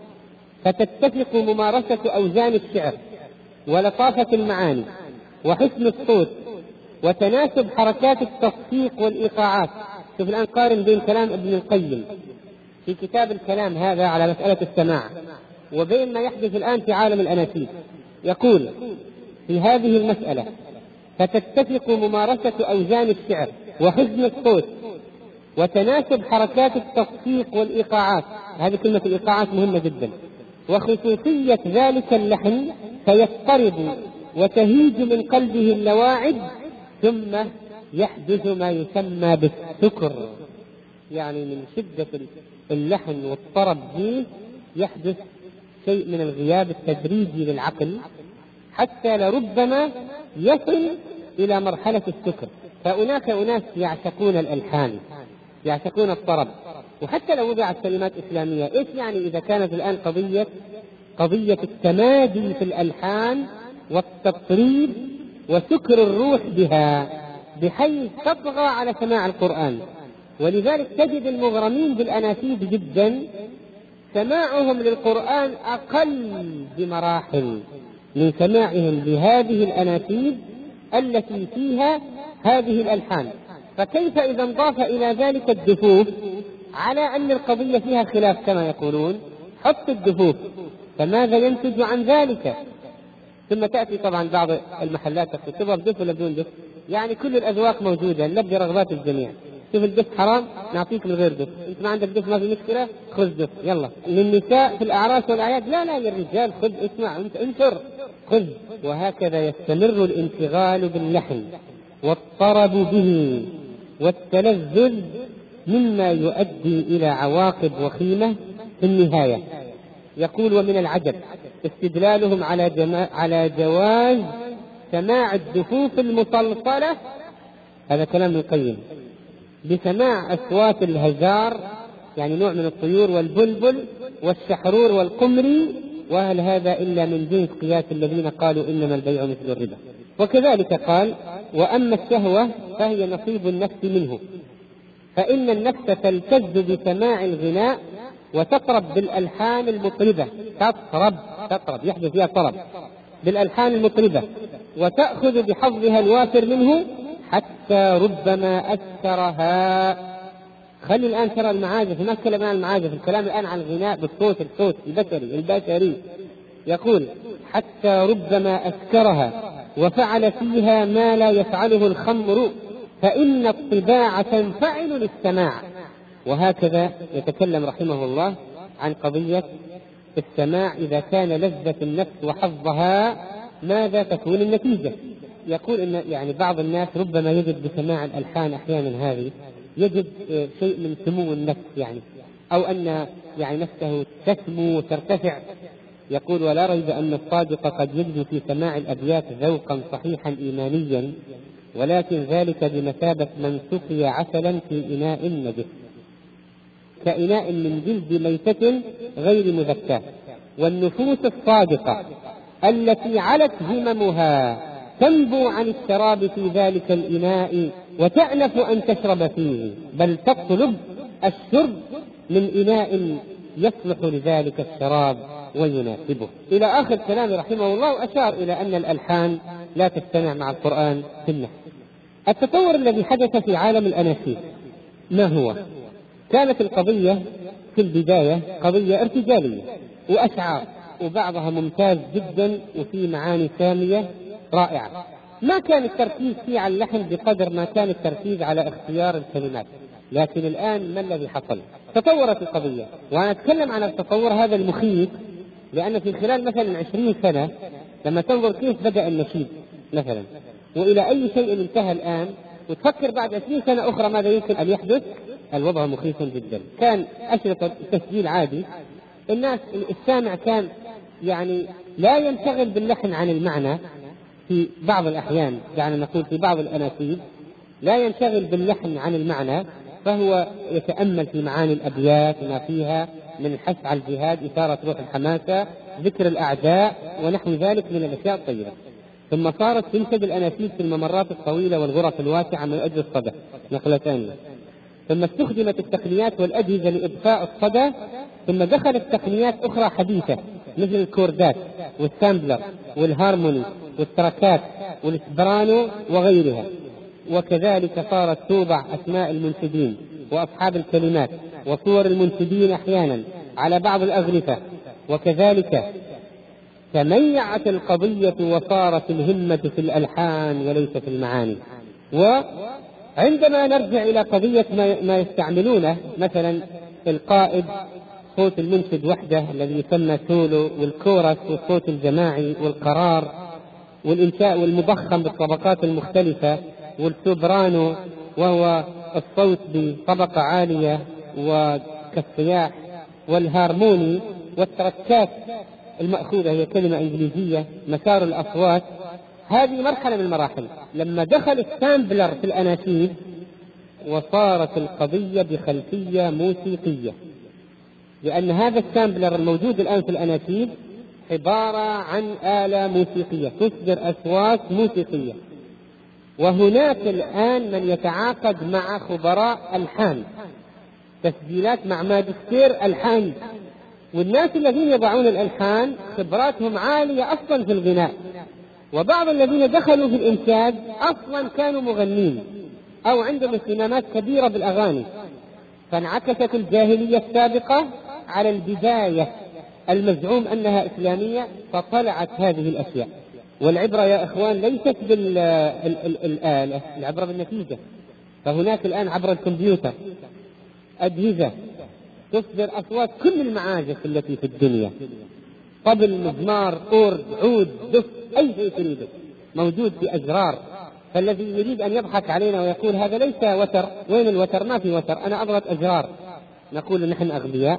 Speaker 1: فتتفق ممارسة أوزان الشعر ولطافة المعاني وحسن الصوت وتناسب حركات التصفيق والإيقاعات. شوف الآن قارن بين كلام ابن القيم في كتاب الكلام هذا على مسألة السماع وبين ما يحدث الآن في عالم الأناشيد. يقول في هذه المسألة: فتتفق ممارسة أوزان الشعر وحسن الصوت وتناسب حركات التصفيق والإيقاعات، هذه كلمة الإيقاعات مهمة جدا، وخصوصية ذلك اللحن، فيضطرب وتهيج من قلبه اللواعد، ثم يحدث ما يسمى بالسكر، يعني من شدة اللحن والطرب فيه يحدث شيء من الغياب التدريجي للعقل، حتى لربما يصل إلى مرحلة السكر. فهناك أناس يعشقون الألحان، يعشقون الطرب، وحتى لو وضعت كلمات إسلامية، إيش يعني إذا كانت الآن قضية التمادي في الألحان والتطريب وسكر الروح بها بحيث تطغى على سماع القرآن. ولذلك تجد المغرمين بالأناشيد جدا سماعهم للقرآن أقل بمراحل من سماعهم لهذه الأناشيد التي فيها هذه الألحان. فكيف إذا انضاف إلى ذلك الدفوف، على أن القضية فيها خلاف كما يقولون، حط الدفوف، فماذا ينتج عن ذلك؟ ثم تأتي طبعا بعض المحلات تضرب دف ولا بدون دف، يعني كل الأذواق موجودة، نلبي رغبات الجميع. شوف الدف حرام نعطيك من غير دف، انت ما عندك دف ما في مشكلة، خذ دف يلا. للنساء في الأعراس والأعياد لا يا الرجال خذ، اسمع انت انشر خذ. وهكذا يستمر الانشغال باللحن والطرب به والتلذذ، مما يؤدي إلى عواقب وخيمة في النهاية. يقول: ومن العجب استدلالهم على جواز سماع الدفوف المطلطلة، هذا كلام ابن القيم، بسماع أصوات الهزار، يعني نوع من الطيور، والبلبل والشحرور والقمري، وهل هذا إلا من جنس قياس الذين قالوا إنما البيع مثل الربا. وكذلك قال: وأما الشهوة فهي نصيب النفس منه، فإن النفس تلتذ بسماع الغناء وتطرب بالألحان المطربة، تطرب يحدث فيها طرب بالألحان المطربة، وتأخذ بحظها الوافر منه حتى ربما أسكرها. خلي الآن ترى المعازف، ما نتكلم عن المعازف، الكلام الآن عن الغناء بالصوت، الصوت البشري. يقول: حتى ربما أسكرها وفعل فيها ما لا يفعله الخمر، فإن الطباع تنفعل للسماع. وهكذا يتكلم رحمه الله عن قضية السماع، إذا كان لذة النفس وحظها ماذا تكون النتيجة. يقول إن يعني بعض الناس ربما يجد بسماع الألحان أحيانا هذه يجد شيء من سمو النفس، يعني أو أن يعني نفسه تسمو وترتفع. يقول: ولا ريب أن الصادق قد يجد في سماع الأبيات ذوقا صحيحا إيمانيا، ولكن ذلك بمثابة من سقي عسلا في إناء نجس، كإناء من جلد ميتة غير مذكاة. والنفوس الصادقة التي علت هممها تنبو عن الشراب في ذلك الإناء وتأنف أن تشرب فيه، بل تطلب الشرب من إناء يصلح لذلك الشراب ويناسبه، إلى آخر كلام رحمه الله. وأشار إلى أن الألحان لا تجتمع مع القرآن في النحو. التطور الذي حدث في عالم الأناشيد ما هو؟ كانت القضية في البداية قضية ارتجالية وأشعار، وبعضها ممتاز جدا وفي معاني سامية رائعة، ما كان التركيز فيه على اللحن بقدر ما كان التركيز على اختيار الكلمات. لكن الآن ما الذي حصل؟ تطورت القضية، وأنا أتكلم عن التطور هذا المخيف، لأن في خلال مثلا 20 سنة لما تنظر كيف بدأ النشيد مثلا وإلى أي شيء انتهى الآن، وتفكر بعد 20 سنة أخرى ماذا يمكن أن يحدث، الوضع مخيف جدا. كان أشرطة تسجيل عادي، الناس السامع كان يعني لا ينشغل باللحن عن المعنى في بعض الأحيان، يعني نقول في بعض الأناشيد لا ينشغل باللحن عن المعنى، فهو يتأمل في معاني الأبيات ما فيها من الحث على الجهاد، إثارة روح الحماسة، ذكر الأعداء ونحو ذلك من الأشياء الطيبة. ثم صارت تنشد الأناشيد في الممرات الطويلة والغرف الواسعة من أجل الصدى، نقلة ثانية. ثم استخدمت التقنيات والأجهزة لإضفاء الصدى، ثم دخلت تقنيات أخرى حديثة مثل الكوردات والسامبلر والهارموني والتركات والسبرانو وغيرها. وكذلك صارت توضع أسماء المنشدين وأصحاب الكلمات وصور المنشدين أحيانا على بعض الأغلفة. وكذلك تميعت القضية وصارت الهمة في الألحان وليس في المعاني. وعندما نرجع إلى قضية ما يستعملونه، مثلا القائد صوت المنشد وحده الذي يسمى سولو، والكورس والصوت الجماعي والقرار والإنشاء والمضخم بالطبقات المختلفة، والسوبرانو وهو الصوت بطبقة عالية كالصياح والهارموني والتركات المأخوذة، هي كلمة إنجليزية، مسار الأصوات. هذه مرحلة من المراحل. لما دخل السامبلر في الأناشيد وصارت القضية بخلفية موسيقية، لأن هذا السامبلر الموجود الآن في الأناشيد عبارة عن آلة موسيقية تصدر أصوات موسيقية. وهناك الآن من يتعاقد مع خبراء ألحان، تسجيلات مع ماجستير ألحان، والناس الذين يضعون الألحان خبراتهم عالية أصلا في الغناء، وبعض الذين دخلوا في الإنتاج أصلا كانوا مغنين أو عندهم اهتمامات كبيرة بالأغاني. فانعكست الجاهلية السابقة على البداية المزعوم أنها إسلامية، فطلعت هذه الأشياء. والعبرة يا إخوان ليست بالآلة، العبرة بالنتيجة. فهناك الآن عبر الكمبيوتر أجهزة تصدر أصوات كل المعازف التي في الدنيا، طبل، مزمار، أورج، عود، دف، أي شيء تريده موجود في أزرار. فالذي يريد أن يضحك علينا ويقول هذا ليس وتر، وين الوتر؟ ما في وتر، أنا أضغط أزرار. نقول نحن أغبياء.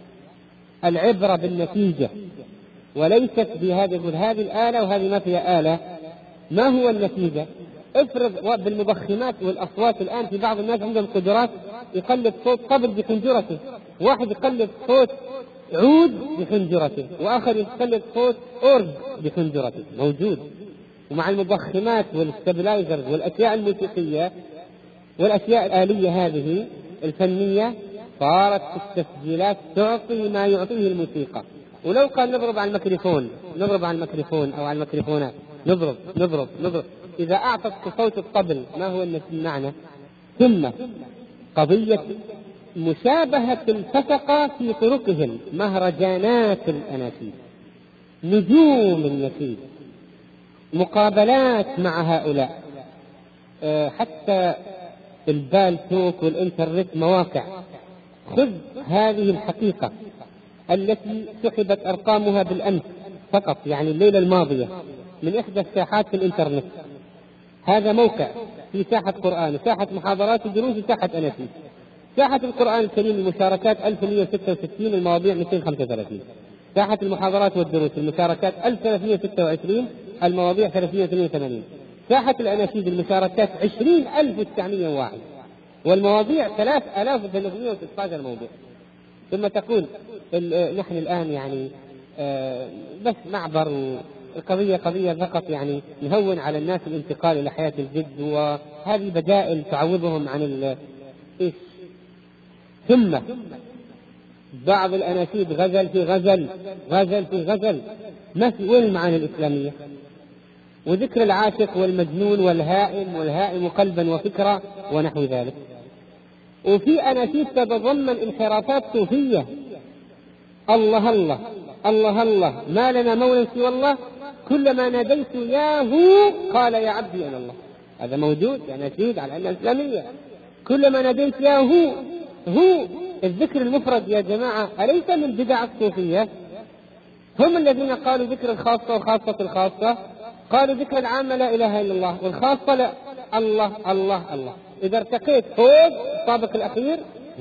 Speaker 1: العبرة بالنتيجة وليست بهذه. يقول هذه الآلة وهذه ما فيها آلة. ما هو النتيجة؟ افرض بالمضخمات والأصوات الآن في بعض الناس عندهم قدرات يقلد صوت طبل بحنجرته، واحد يقلد صوت عود بحنجرته، وآخر يقلد صوت أورج بحنجرته، موجود. ومع المضخمات والستابلايزرز والأشياء الموسيقية والأشياء الآلية هذه الفنية صارت التسجيلات تعطي ما يعطيه الموسيقى. ولو قال نضرب على الميكروفون، نضرب على الميكروفون أو على الميكروفونات، نضرب إذا أعطت صوت الطبل ما هو المعنى؟ ثم قضية مشابهة الفسقة في طرقهم، مهرجانات الأناشيد، نجوم النشيد، مقابلات مع هؤلاء، حتى البالتوك والإنترنت مواقع. خذ هذه الحقيقة التي سحبت أرقامها بالأمس فقط، يعني الليلة الماضية، من إحدى الساحات في الإنترنت. هذا موقع في ساحة قرآن، ساحة محاضرات ودروس، ساحة أناشيد. ساحة القرآن الكريم المشاركات 1166، المواضيع 235. ساحة المحاضرات والدروس المشاركات 1326، المواضيع 382. ساحة الأناشيد المشاركات 20901، والمواضيع 3316 موضوع. ثم تقول نحن الآن يعني بس معبر، القضية قضية فقط يعني نهون على الناس الانتقال إلى حياة الجد، وهذه بدائل تعوضهم عن إيش. ثم بعض الأناشيد غزل في غزل، غزل في غزل، ما في وين المعاني الإسلامية؟ وذكر العاشق والمجنون والهائم قلبا وفكرة ونحو ذلك. وفي أناشيد تتضمن انحرافات صوفية. الله الله الله الله، ما لنا مولى سوى الله، كلما ناديت يا هو قال يا عبدي أنا الله. هذا موجود أناشيد على أنها إسلامية. كلما ناديت يا هو الذكر المفرد يا جماعة أليس من بدع الصوفية؟ هم الذين قالوا ذكر الخاصة وخاصة الخاصة، قالوا ذكر العامة لا إله إلا الله، والخاصة لا، الله الله الله. إذا ارتقيت فوق الطابق الأخير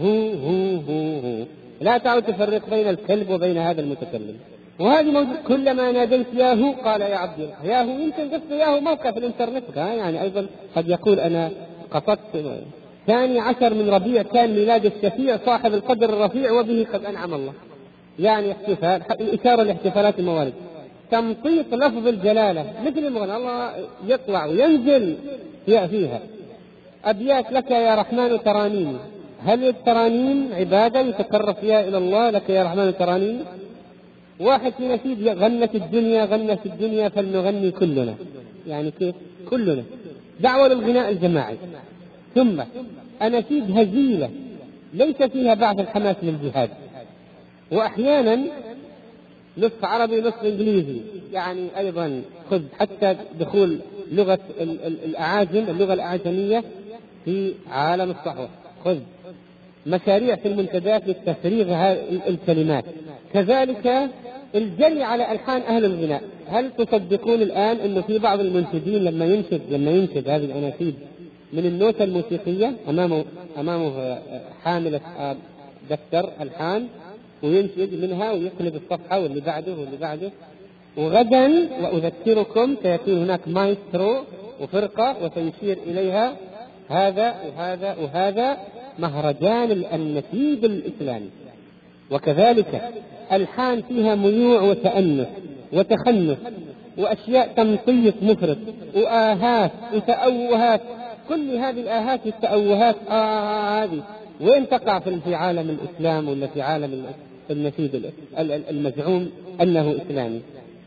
Speaker 1: هو لا تعود تفرق بين الكلب وبين هذا المتكلم. وهذه موجود. كلما ناديت ياهو قال يا عبدي ياهو، يمكن قصد ياهو موقع في الانترنت، يعني أيضا قد يقول أنا قصدت 12 من ربيع كان ميلاد الشفيع صاحب القدر الرفيع وبه قد أنعم الله، يعني احتفال، إشارة لاحتفالات الموالد، تمطيط لفظ الجلالة مثل المغنى، الله يطلع وينزل فيها. أبيات لك يا رحمن ترانيم، هل الترانيم عبادة يتقرب فيها إلى الله؟ لك يا رحمن ترانيم. واحد في نشيد غنت الدنيا فلنغني كلنا، يعني كيف كلنا؟ دعوة للغناء الجماعي. ثم أناشيد هزيلة ليس فيها بعض الحماس للجهاد، وأحيانا نصف عربي نصف إنجليزي، يعني أيضا خذ حتى دخول لغة الأعاجم، اللغة الأعجمية في عالم الصحوة، خذ مشاريع في المنتديات للتفريغ الكلمات. كذلك الجري على ألحان أهل الغناء. هل تصدقون الآن أنه في بعض المنشدين لما ينشد هذه الأناشيد من النوتة الموسيقية أمامه حاملة دفتر ألحان وينشد منها ويقلب الصفحة واللي بعده واللي بعده. وغدا وأذكركم سيكون هناك مايسترو وفرقة وسيشير إليها هذا وهذا وهذا مهرجان النشيد الإسلامي. وكذلك ألحان فيها ميوع وتأنس وتخنث وأشياء تمطيط مفرط وآهات وتأوهات. كل هذه الآهات والتأوهات هذه وين تقع في عالم الإسلام ولا في عالم النشيد المزعوم أنه إسلامي؟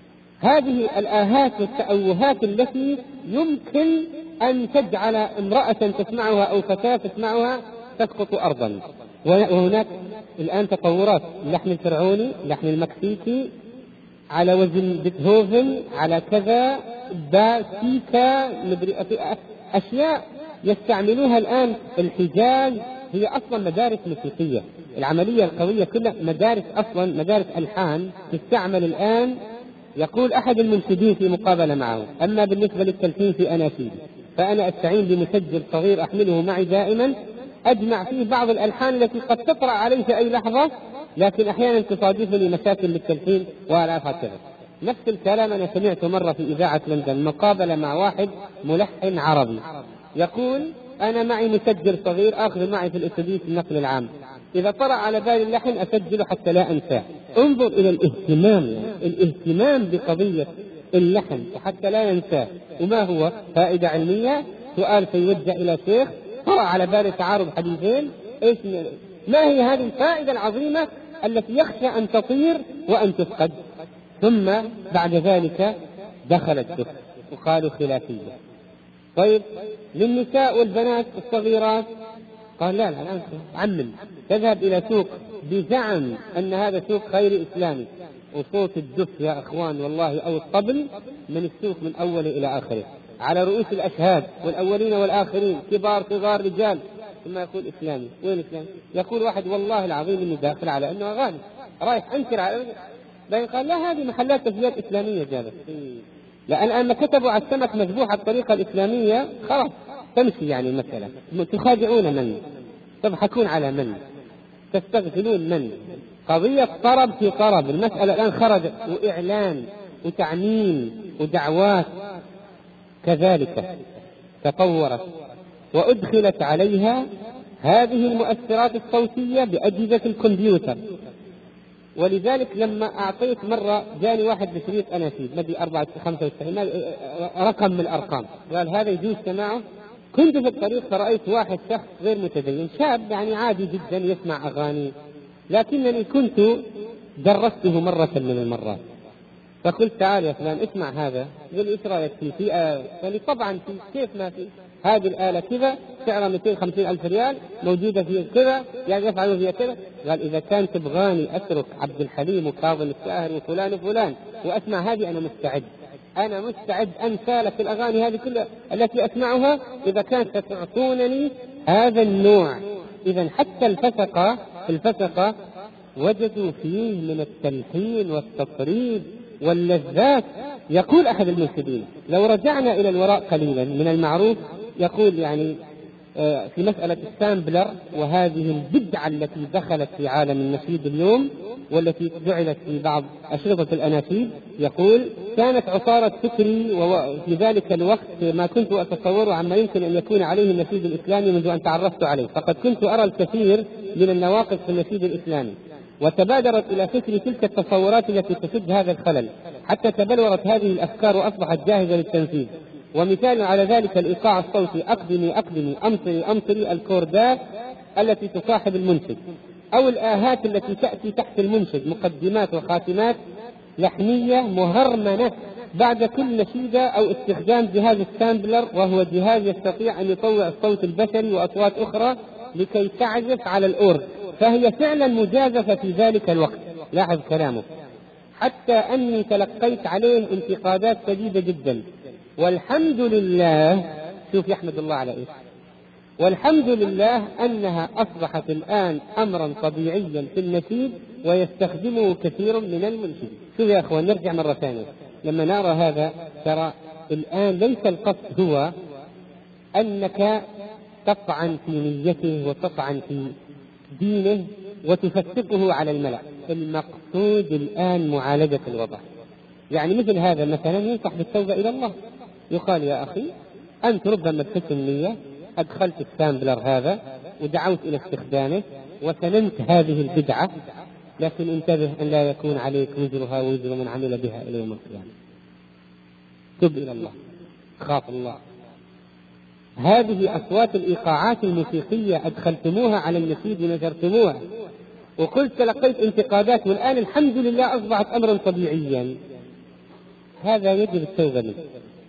Speaker 1: هذه الآهات والتأوهات التي يمكن أن تجعل امرأة تسمعها أو فتاة تسمعها تسقط أرضا. وهناك الآن تطورات، اللحن الفرعوني، اللحن المكسيكي، على وزن بيتهوفن، على كذا باسيكا، أشياء يستعملوها الآن. الحجاز هي أصلا مدارس موسيقية، العملية القوية كلها مدارس، أصلا مدارس ألحان تستعمل الآن. يقول أحد المنشدين في مقابلة معه: أما بالنسبة للتلحين في أناشيدي فأنا أستعين بمسجل صغير أحمله معي دائما، أجمع فيه بعض الألحان التي قد تطرأ علي في أي لحظة، لكن أحيانا تصادفني مشاكل للتلحين ولا أفعل كذا. نفس الكلام أنا سمعته مرة في إذاعة لندن، مقابلة مع واحد ملحن عربي يقول: أنا معي مسجل صغير آخذ معي في الأتوبيس النقل العام، إذا طرأ على بالي اللحن أسجله حتى لا أنساه. انظر إلى الاهتمام، الاهتمام بقضية اللحن حتى لا ينساه. وما هو فائدة علمية؟ سؤال سيوجه إلى شيخ طرأ على بالي تعارض حديثين، ما هي هذه الفائدة العظيمة التي يخشى أن تطير وأن تفقد؟ ثم بعد ذلك دخل الدف وقالوا خلافية. طيب للنساء والبنات الصغيرات قال: لا الآن عمم، تذهب إلى سوق بزعم أن هذا سوق خيري إسلامي، وصوت الدف يا أخوان والله أو الطبل من السوق من أوله إلى آخره على رؤوس الأشهاد والأولين والآخرين، كبار صغار رجال، ثم يقول إسلامي. وين إسلامي؟ يقول واحد: والله العظيم إنه داخل على أنه أغاني، رايح أنكر على بين. قال: لا هذه محلات تسجيلات إسلامية جابت. لأن لما كتبوا على السمك مذبوح على الطريقة الإسلامية خلاص تمشي يعني المسألة. تخادعون من؟ تضحكون على من؟ تستغفلون من؟ قضية طرب في طرب. المسألة الآن خرجت وإعلان وتعميم ودعوات كذلك تطورت، وأدخلت عليها هذه المؤثرات الصوتية بأجهزة الكمبيوتر. ولذلك لما أعطيت مرة جاني واحد بشريط أناشيد مدي 495 رقم من الأرقام، قال: هذا يجوز سماعه؟ كنت في الطريق فرأيت واحد شخص غير متدين، شاب يعني عادي جدا يسمع أغاني، لكنني كنت درسته مرة من المرات، فقلت: تعال يا فلان اسمع هذا. قال لي: ايش رايك فيه؟ قال لي: طبعا في، كيف ما في، هذه الآلة كذا سعرها 250,000 ريال، موجودة في كذا، يعني يفعلوا فيها كذا. قال: إذا كان تبغاني أترك عبد الحليم وكاظم الساهر وفلان وفلان وأسمع هذه أنا مستعد، أنا مستعد أنسى لك الأغاني هذه كلها التي أسمعها إذا كانت تعطونني هذا النوع. إذا حتى الفسقة وجدوا فيه من التلحين والتطريب واللذات. يقول أحد المنشدين: لو رجعنا إلى الوراء قليلا من المعروف، يقول يعني في مسألة السامبلر وهذه البدعة التي دخلت في عالم النشيد اليوم والتي جعلت في بعض أشرطة الأناشيد، يقول: كانت عصارة فكري وفي ذلك الوقت ما كنت أتصور عما يمكن أن يكون عليه النشيد الإسلامي منذ أن تعرفت عليه، فقد كنت أرى الكثير من النواقص في النشيد الإسلامي، وتبادرت إلى فكري تلك التصورات التي تسد هذا الخلل، حتى تبلورت هذه الأفكار وأصبحت جاهزة للتنفيذ. ومثال على ذلك الإيقاع الصوتي: أقدمي أقدمي أمطري أمطري، الكوردات التي تصاحب المنشد، أو الآهات التي تأتي تحت المنشد، مقدمات وخاتمات لحنية مهرمنة بعد كل نشيدة، أو استخدام جهاز السامبلر، وهو جهاز يستطيع أن يطوع الصوت البشري وأصوات أخرى لكي تعزف على الأورج، فهي فعلا مجازفة في ذلك الوقت. لاحظ كلامه: حتى أني تلقيت عليه انتقادات شديدة جدا، والحمد لله، شوف يحمد الله على إيه، والحمد لله أنها أصبحت الآن أمرا طبيعيا في النشيد ويستخدمه كثير من المنشدين. شوف يا أخوان، نرجع مرة ثانية لما نرى هذا، ترى الآن ليس القصد هو أنك تطعن في نيته وتطعن في دينه وتفتقه على الملأ. المقصود الآن معالجة الوضع. يعني مثل هذا مثلا ينصح بالتوبة إلى الله، يقال يا أخي أنت ربما بحسن نية أدخلت السامبلر هذا ودعوت إلى استخدامه وسننت هذه البدعة، لكن انتبه أن لا يكون عليك وزرها ووزر من عمل بها إلى يوم القيامة. تب إلى الله، خاف الله. هذه أصوات الإيقاعات الموسيقية أدخلتموها على النشيد ونشرتموها، وقلت تلقيت انتقادات، والآن الحمد لله أصبحت أمرا طبيعيا. هذا يجب التوبة منه.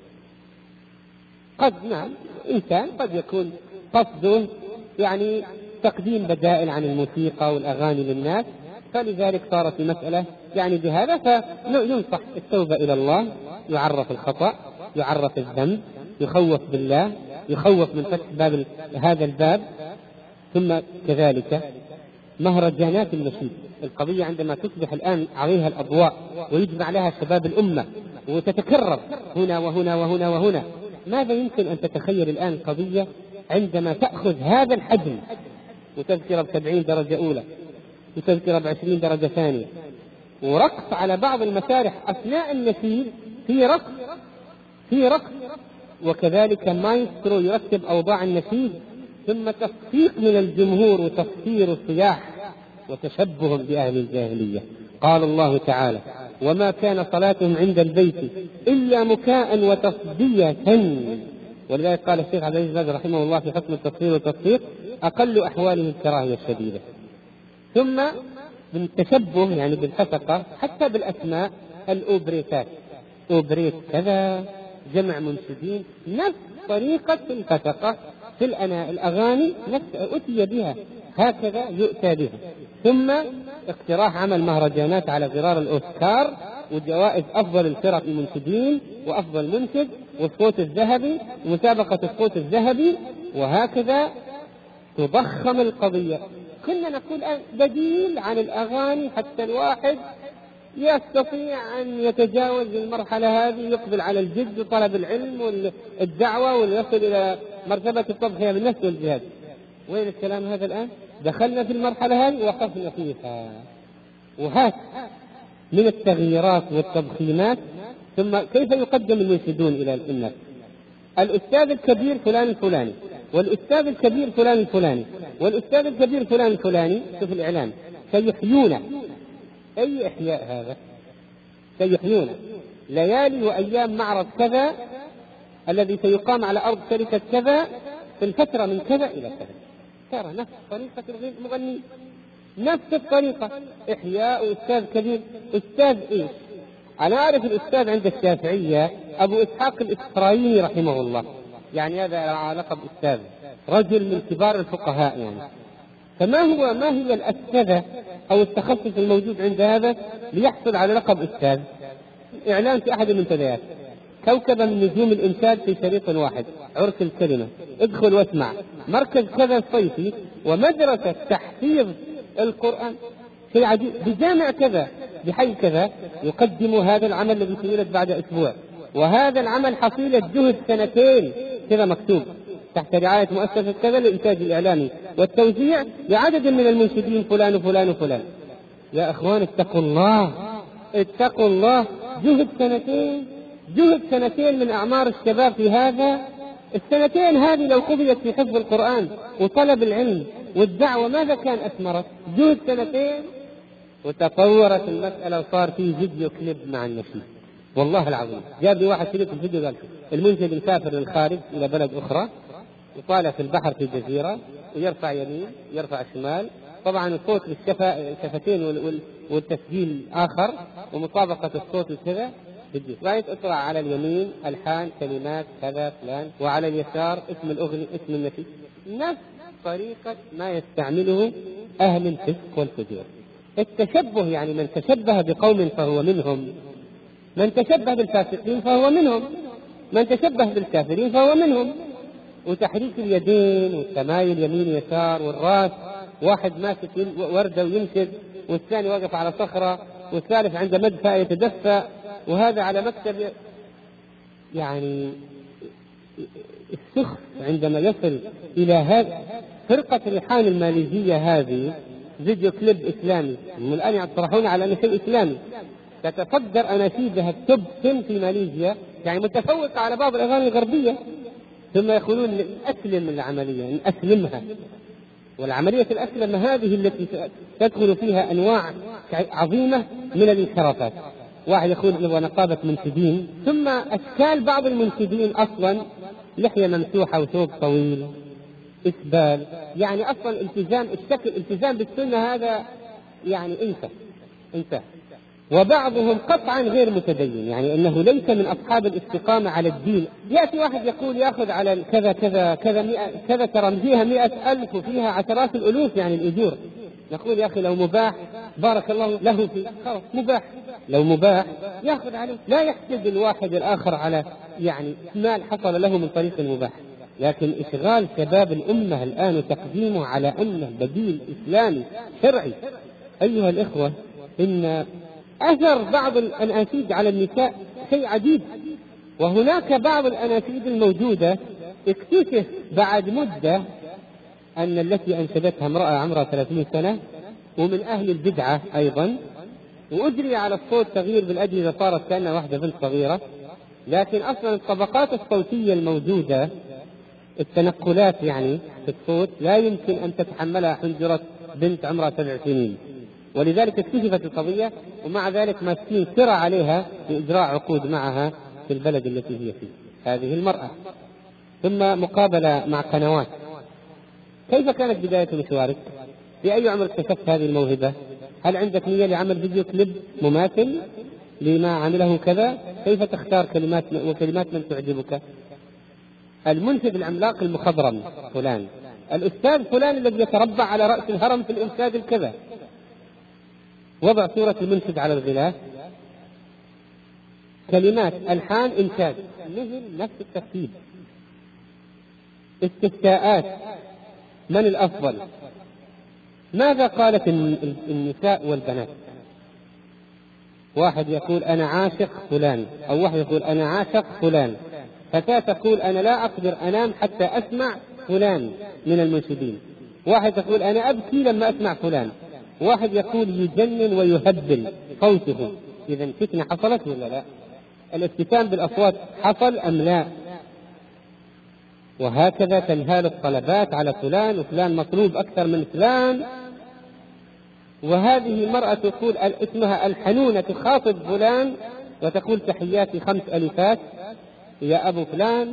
Speaker 1: قد نعم إنسان قد يكون قصده يعني تقديم بدائل عن الموسيقى والأغاني للناس، فلذلك صارت المسألة يعني بهذا، فينصح التوبة إلى الله، يعرف الخطأ، يعرف الذنب، يخوف بالله، يخوف من فتح باب هذا الباب. ثم كذلك مهرجانات النشيد، القضية عندما تصبح الآن عليها الأضواء ويجمع لها شباب الأمة وتتكرر هنا وهنا وهنا وهنا، ماذا يمكن أن تتخيل الآن قضية عندما تأخذ هذا الحجم وتذكر ب70 درجة أولى وتذكر ب20 درجة ثانية، ورقص على بعض المسارح أثناء النشيد، في رقص وكذلك مايسترو يرتب أوضاع النشيد، ثم تصفيق من الجمهور وتصفير الصياح وتشبه بأهل الجاهلية. قال الله تعالى: وما كان صلاتهم عند البيت إلا مكاء وتصدية. ولذلك قال الشيخ عبد العزيز رحمه الله في حكم التصفير والتصفيق: أقل أحواله الكراهية الشديدة. ثم بالتشبه يعني بالفسقة حتى بالأسماء، الأوبريتات، أوبريت كذا، جمع منشدين، نفس طريقة الفسقة في الأغاني نفس أتي بها، هكذا يؤتى بها. ثم اقتراح عمل مهرجانات على غرار الأوسكار وجوائز أفضل الفرق المنشدين وأفضل منشد والصوت الذهبي ومسابقة الصوت الذهبي، وهكذا تضخم القضية. كنا نقول بديل عن الأغاني حتى الواحد يستطيع أن يتجاوز المرحلة هذه، يقبل على الجد وطلب العلم والدعوة ويصل إلى مرتبة التضحية بالنفس والجهاد. وين الكلام هذا الآن؟ دخلنا في المرحلة هذه وقفنا فيها. وهات من التغييرات والتضخيمات. ثم كيف يقدم المنشدون إلى الناس؟ الأستاذ الكبير فلان الفلاني، والأستاذ الكبير فلان الفلاني، والأستاذ الكبير فلان الفلاني. شوف الإعلان، سيحيون. أي إحياء هذا؟ سيحيون ليالي وأيام معرض كذا الذي سيقام على أرض شركة كذا في الفترة من كذا إلى كذا. ترى نفس طريقة المغني، نفس الطريقة، إحياء أستاذ كبير. أستاذ إيش؟ أنا أعرف الأستاذ عند الشافعية أبو إسحاق الإسرائيلي رحمه الله، يعني هذا على لقب أستاذ، رجل من كبار الفقهاء يعني. ما هي الأستاذة أو التخصص الموجود عند هذا ليحصل على لقب أستاذ؟ إعلان في أحد المنتديات، كوكبة من نجوم الإنتاج في شريط واحد، عرس الكلمة، ادخل واسمع، مركز كذا صيفي، ومدرسة تحفيظ القرآن في عديد، بجامع كذا، بحي كذا، يقدم هذا العمل الذي سيولد بعد أسبوع، وهذا العمل حصيلة جهد 2 كذا مكتوب تحت رعاية مؤسسة كذا للإنتاج الإعلامي والتوزيع لعدد من المنشدين فلان وفلان وفلان. يا أخوان اتقوا الله، اتقوا الله. جهد 2 من أعمار الشباب في هذا. 2 هذه لو قضيت في حفظ القرآن وطلب العلم والدعوة ماذا كان أثمرت؟ جهد 2 وتطورت المسألة وصار في فيديو كليب مع النشيد. والله العظيم جاب لي واحد شريط الفيديو قال المنشد مسافر للخارج إلى بلد أخرى، يطالع في البحر في جزيرة ويرفع يمين يرفع شمال، طبعا الصوت بالشفتين والتسجيل آخر ومطابقة الصوت وكذا، بعدين اطلع على اليمين ألحان كلمات كذا فلان، وعلى اليسار اسم الأغنية اسم النشيد، نفس طريقة ما يستعمله أهل الفسق والفجور. التشبه يعني من تشبه بقوم فهو منهم، من تشبه بالفاسقين فهو منهم، من تشبه بالكافرين فهو منهم. وتحريك اليدين والتمايل يمين يسار والراس، واحد ماسك وردة وينشد والثاني واقف على صخرة والثالث عند مدفأ يتدفأ وهذا على مكتب. يعني السخف عندما يصل إلى هذا، فرقة الريحان الماليزية هذه فيديو كليب إسلامي، هم الآن يطرحون على أنه شيء إسلامي، تتصدر أناشيدها التوب 10 في ماليزيا، يعني متفوقة على بعض الأغاني الغربية، ثم يقولون نأسلم العملية، نأسلمها. والعملية الأسلم هذه التي تدخل فيها أنواع عظيمة من الانحرافات. واحد يقول نبغى نقابة منشدين، ثم أشكال بعض المنشدين أصلا لحية ممسوحة وثوب طويل، إسبال، يعني أصلا التزام الشكل، التزام بالسنة هذا يعني انسى. وبعضهم قطعا غير متدين، يعني أنه ليس من أصحاب الاستقامة على الدين. يأتي واحد يقول يأخذ على كذا كذا كذا كذا ترى فيها 100,000 وفيها عشرات الألوف يعني الأجور. نقول يا أخي لو مباح بارك الله له فيه، خلاص مباح، لو مباح يأخذ عليه، لا يحسد الواحد الآخر على يعني مال حصل له من طريق المباح. لكن إشغال شباب الأمة الآن وتقديمه على أنه بديل إسلامي شرعي، أيها الإخوة، إن أثر بعض الأناشيد على النساء شيء عجيب. وهناك بعض الأناشيد الموجودة اكتشف بعد مدة أن التي أنشدتها امرأة عمرها 30 سنة ومن أهل البدعة أيضا، وأجري على الصوت تغيير بالأجهزة، صارت كأنها واحدة بنت صغيرة. لكن أصلا الطبقات الصوتية الموجودة، التنقلات يعني في الصوت، لا يمكن أن تتحملها حنجرة بنت عمرها 7 سنين. ولذلك اكتشفت القضية، ومع ذلك ماسكين سرى عليها بإجراء عقود معها في البلد التي هي فيه هذه المرأة. ثم مقابلة مع قنوات. كيف كانت بداية مشوارك؟ في أي عمر اكتشفت هذه الموهبة؟ هل عندك نية لعمل فيديو كليب مماثل لما عمله كذا؟ كيف تختار كلمات من تعجبك؟ المنشد العملاق المخضرم فلان، الأستاذ فلان الذي يتربع على رأس الهرم في الإنشاد الكذا، وضع صورة المنشد على الغلاف، كلمات، ألحان، إنشاد، مثل نفس الترتيب. استفتاءات، من الأفضل؟ ماذا قالت النساء والبنات؟ واحد يقول أنا عاشق فلان، أو واحد يقول أنا عاشق فلان. فتاة تقول أنا لا أقدر أنام حتى أسمع فلان من المنشدين. واحد يقول أنا أبكي لما أسمع فلان. واحد يقول يجنن ويهبل صوته. إذا فتنة حصلت ولا لا؟ الافتتان بالأصوات حصل أم لا؟ وهكذا تنهال الطلبات على فلان، وفلان مطلوب أكثر من فلان. وهذه المرأة تقول اسمها الحنونة، تخاطب فلان وتقول تحياتي 5 ألفات يا أبو فلان.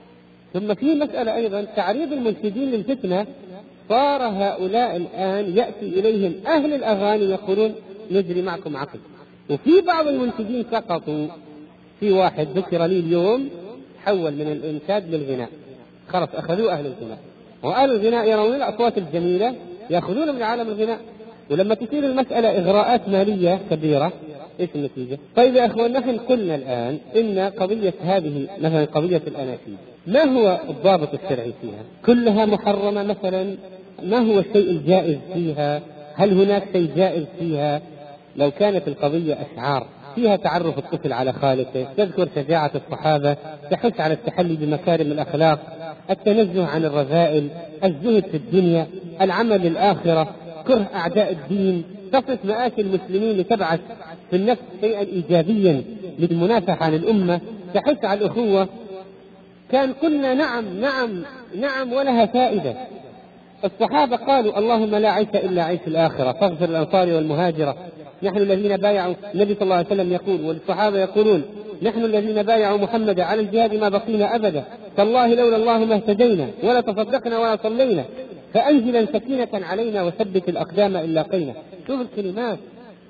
Speaker 1: ثم في مسألة أيضا، تعريض المنشدين للفتنة. صار هؤلاء الآن يأتي إليهم أهل الأغاني يقولون نجري معكم عقد. وفي بعض المنشدين سقطوا. في واحد ذكر لي اليوم حول من الإنشاد للغناء، خلاص أخذوه أهل الغناء، وأهل الغناء يرون الأصوات الجميلة يأخذون من عالم الغناء. ولما تصير المسألة إغراءات مالية كبيرة، إيش النتيجة؟ طيب يا أخوان، نحن قلنا الآن إن قضية هذه مثلا قضية الأناشيد، ما هو الضابط الشرعي فيها؟ كلها محرمة مثلا؟ ما هو الشيء الجائز فيها؟ هل هناك شيء جائز فيها؟ لو كانت القضية أشعار فيها تعرف الطفل على خالقه، تذكر شجاعة الصحابة، تحث على التحلي بمكارم الأخلاق، التنزه عن الرذائل، الزهد في الدنيا، العمل للآخرة، كره أعداء الدين، تصف مآسي المسلمين لتبعث في النفس شيئا إيجابيا للمنافحة عن الأمة، تحث على الأخوة، كان قلنا نعم نعم نعم ولها فائدة. الصحابة قالوا اللهم لا عيش إلا عيش الآخرة فاغفر الأنصار والمهاجرة. نحن الذين بايعوا النبي صلى الله عليه وسلم يقول، والصحابة يقولون نحن الذين بايعوا محمد على الجهاد ما بقينا أبدا، تالله لولا الله ما اهتدينا ولا تصدقنا ولا صلينا، فأنزلا سكينة علينا وثبت الأقدام إن لاقينا. شوف الكلمات،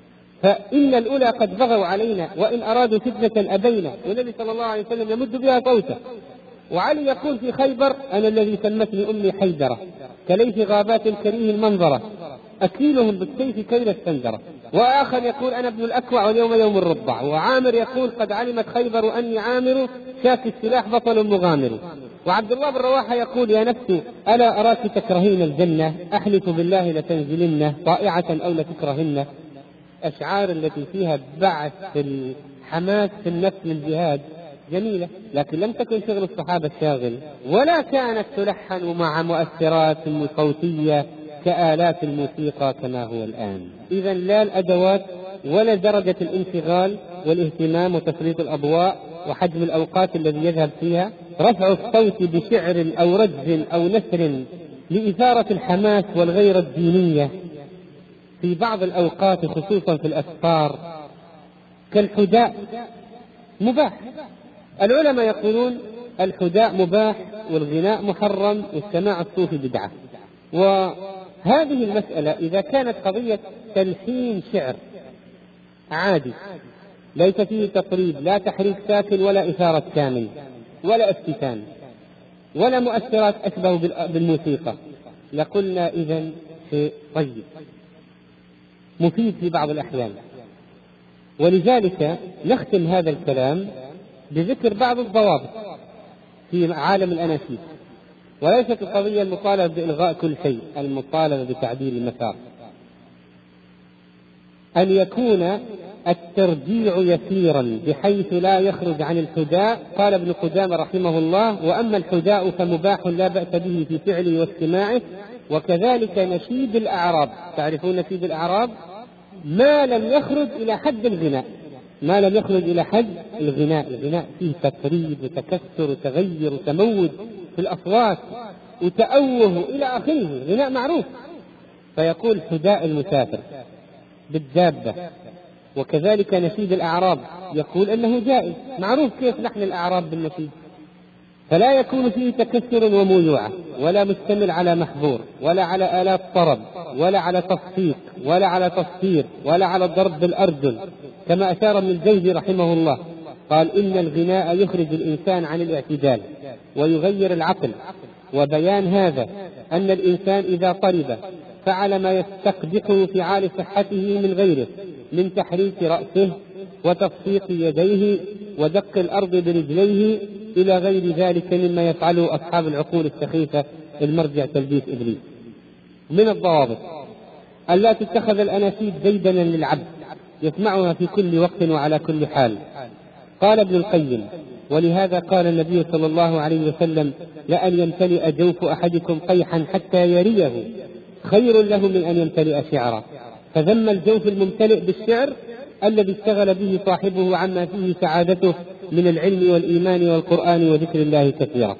Speaker 1: فإن الأولى قد بغوا علينا وإن أرادوا فتنة أبينا. والنبي صلى الله عليه وسلم يمد بها صوته. وعلي يقول في خيبر أنا الذي سمتني أمي حيدرة، كليث غابات كريه المنظرة، أكيلهم بالسيف كيل السندرة. وآخر يقول أنا ابن الأكوع واليوم يوم الرضع. وعامر يقول قد علمت خيبر أني عامر، شاك السلاح بطل مغامر. وعبد الله بن رواحة يقول يا نفس ألا أراك تكرهين الجنة، أحلف بالله لتنزلن طائعة أو لتكرهن. أشعار التي فيها بعث الحماس في النفس للجهاد جميلة، لكن لم تكن شغل الصحابة الشاغل، ولا كانت تلحن مع مؤثرات صوتية كآلات الموسيقى كما هو الآن. إذا لا الأدوات ولا درجة الانشغال والاهتمام وتسليط الأضواء وحجم الأوقات الذي يذهب فيها، رفع الصوت بشعر أو رجز أو نثر لإثارة الحماس والغيرة الدينية في بعض الأوقات خصوصا في الأسفار كالحداء مباح. العلماء يقولون الحداء مباح والغناء محرم والسماع الصوفي بدعة. وهذه المسألة إذا كانت قضية تلحين شعر عادي ليس فيه تقريب، لا تحريك ساكن ولا إثارة كامل ولا استثان ولا مؤثرات أشبه بالموسيقى، لقلنا إذن شيء طيب مفيد في بعض الأحيان. ولذلك نختم هذا الكلام بذكر بعض الضوابط في عالم الأناشيد، وليست القضية المطالبة بإلغاء كل شيء، المطالبة بتعديل المسار، أن يكون الترجيع يسيرا بحيث لا يخرج عن الحداء. قال ابن قدامة رحمه الله: وأما الحداء فمباح لا بأس به في فعله واستماعه، وكذلك نشيد الأعراب. تعرفون نشيد الأعراب؟ ما لم يخرج إلى حد الغناء، ما لم يخرج إلى حد الغناء. الغناء فيه تفريد وتكسر وتغير وتمود في الأصوات وتأوه إلى آخره، غناء معروف. فيقول حداء المسافر بالدابة. وكذلك نشيد الأعراب يقول أنه جائز، معروف كيف لحن الأعراب بالنشيد، فلا يكون فيه تكسر وميوعة ولا مشتمل على محظور ولا على آلات طرب ولا على تصفيق ولا على تصفير ولا على ضرب بالأرجل، كما أشار ابن الجوزي رحمه الله، قال: إن الغناء يخرج الإنسان عن الاعتدال ويغير العقل. وبيان هذا أن الإنسان إذا طرب فعل ما يستقبحه في عال صحته من غيره من تحريك رأسه وتصفيق يديه ودق الأرض برجليه إلى غير ذلك مما يفعله أصحاب العقول السخيفة المرجع تلبيس إبليس. من الضوابط أن لا تتخذ الأناشيد ديدنا للعبد يسمعها في كل وقت وعلى كل حال. قال ابن القيم: ولهذا قال النبي صلى الله عليه وسلم: لأن يمتلئ جوف أحدكم قيحا حتى يريه خير له من أن يمتلئ شعرا. فذم الجوف الممتلئ بالشعر الذي اشتغل به صاحبه عما فيه سعادته من العلم والإيمان والقرآن وذكر الله كثيرا.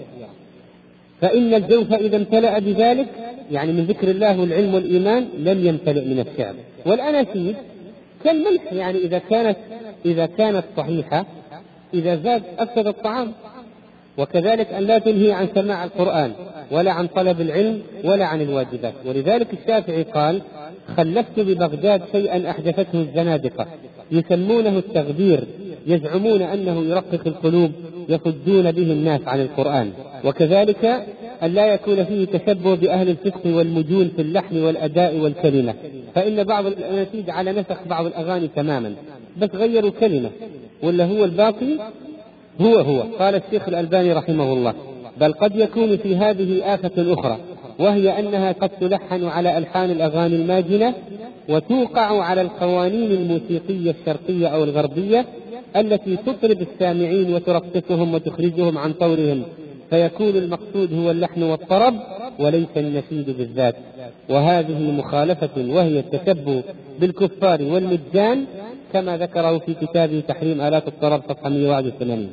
Speaker 1: فإن الجوف إذا امتلأ بذلك يعني من ذكر الله والعلم والإيمان لم يمتلئ من الشعر. والأناشيد كالملح، يعني إذا كانت صحيحة إذا زاد أفسد الطعام. وكذلك أن لا تنهي عن سماع القرآن ولا عن طلب العلم ولا عن الواجبات. ولذلك الشافعي قال: خلفت ببغداد شيئا أحدثته الزنادقة يسمونه التغبير، يزعمون أنه يرقق القلوب يصدون به الناس عن القرآن. وكذلك أن لا يكون فيه تشبه بأهل الفقه والمجون في اللحن والأداء والكلمة، فإن بعض الأناشيد على نسخ بعض الأغاني تماما بس غيروا كلمة، ولا هو الباقي هو. قال الشيخ الألباني رحمه الله: بل قد يكون في هذه آفة أخرى، وهي أنها قد تلحن على ألحان الأغاني الماجنة وتوقع على القوانين الموسيقية الشرقية أو الغربية التي تطرب السامعين وترقصهم وتخرجهم عن طورهم، فيكون المقصود هو اللحن والطرب وليس النشيد بالذات. وهذه مخالفة وهي التشبه بالكفار والمجان كما ذكره في كتابه تحريم آلات الطرب صفحة 181.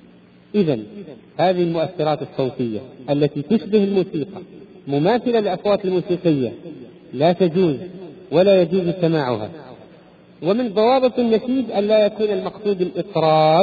Speaker 1: إذن هذه المؤثرات الصوتية التي تشبه الموسيقى مماثلة للأصوات الموسيقية لا تجوز ولا يجوز سماعها. ومن ضوابط النشيد أن لا يكون المقصود الإطراب.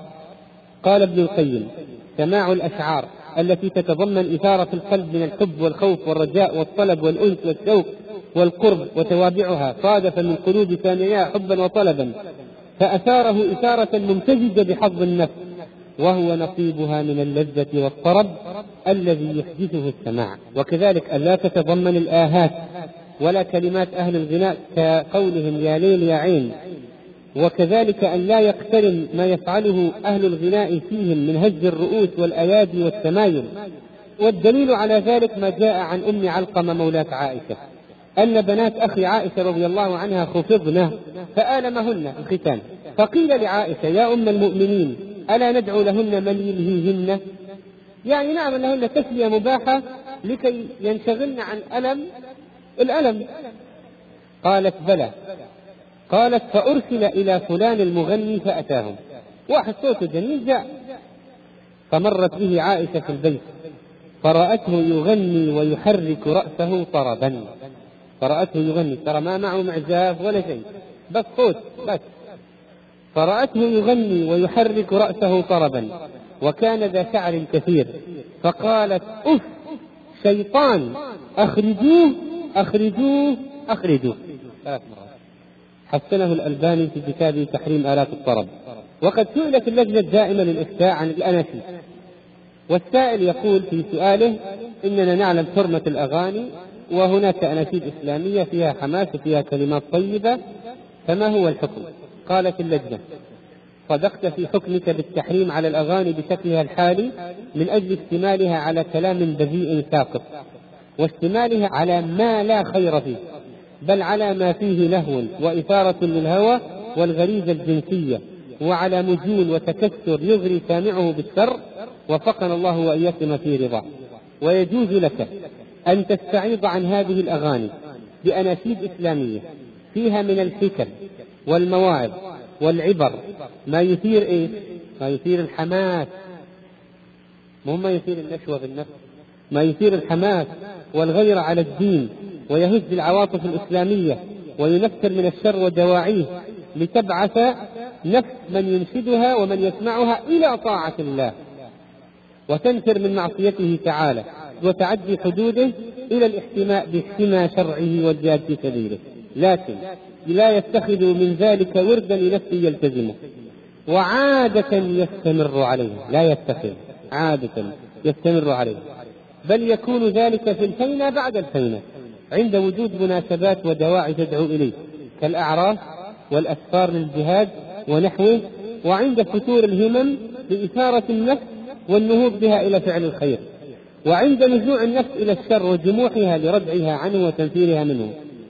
Speaker 1: قال ابن القيم: سماع الأشعار التي تتضمن إثارة القلب من الحب والخوف والرجاء والطلب والأنس والشوق والقرب وتوابعها صادف من قلوب سامعيها حبا وطلبا، فأثاره إثارة ممتزجة بحظ النفس، وهو نصيبها من اللذة والطرب الذي يحدثه السماع. وكذلك أن لا تتضمن الآهات ولا كلمات أهل الغناء كقولهم يا ليل يا عين. وكذلك أن لا يقترن ما يفعله أهل الغناء فيهم من هز الرؤوس والأيادي والتمايل. والدليل على ذلك ما جاء عن أم علقمة مولاة عائشة أن بنات أخي عائشة رضي الله عنها خفضن فآلمهن الختان، فقيل لعائشة: يا أم المؤمنين ألا ندعو لهن من يلهيهن؟ يعني نعمل لهن تسلية مباحة لكي ينشغلن عن ألم الألم. قالت بلى. قالت فأرسل إلى فلان المغني فأتاهم، واحد صوته جميل جاء، فمرت به عائشة في البيت فرأته يغني ويحرك رأسه طربا. فرأته يغني، ترى ما معه معزاف ولا شيء، بس صوت بس. فرأته يغني ويحرك رأسه طربا وكان ذا شعر كثير، فقالت أف شيطان أخرجوه أخرجوه أخرجوه 3 مرات. حسنه الألباني في كتابه تحريم آلات الطرب. وقد سئلت اللجنة الدائمة للإفتاء عن الأناشيد، والسائل يقول في سؤاله إننا نعلم حرمة الأغاني وهناك أناشيد إسلامية فيها حماس وفيها كلمات طيبة، فما هو الحكم؟ قالت اللجنة صدقت في حكمك بالتحريم على الأغاني بشكلها الحالي من أجل اشتمالها على كلام بذيء ساقط، واشتمالها على ما لا خير فيه، بل على ما فيه لهو وإثارة للهوى والغريزة الجنسية، وعلى مجون وتكسر يغري سامعه بالشر، وفقنا الله وإياكم في رضاه. ويجوز لك أن تستعيض عن هذه الأغاني بأناشيد إسلامية فيها من الحكم والمواعظ والعبر ما يثير إيه؟ ما يثير الحماس، مو ما يثير النشوة بالنفس، ما يثير الحماس والغيرة على الدين، ويهز العواطف الإسلامية وينفر من الشر ودواعيه، لتبعث نفس من ينشدها ومن يسمعها إلى طاعة الله، وتنفر من معصيته تعالى وتعدي حدوده إلى الاحتماء باحتماء شرعه والجهاد في سبيله، لكن لا يتخذ من ذلك وردا لنفسه يلتزمه وعادة يستمر عليه، لا يتخذ عادة يستمر عليه، بل يكون ذلك في الفينة بعد الفينة عند وجود مناسبات ودواعي تدعو إليه كالأعراس والأسفار للجهاد ونحوه، وعند فتور الهمم لإثارة النفس والنهوض بها إلى فعل الخير، وعند نزوع النفس إلى الشر وجموحها لردعها عنه وتنفيرها منه.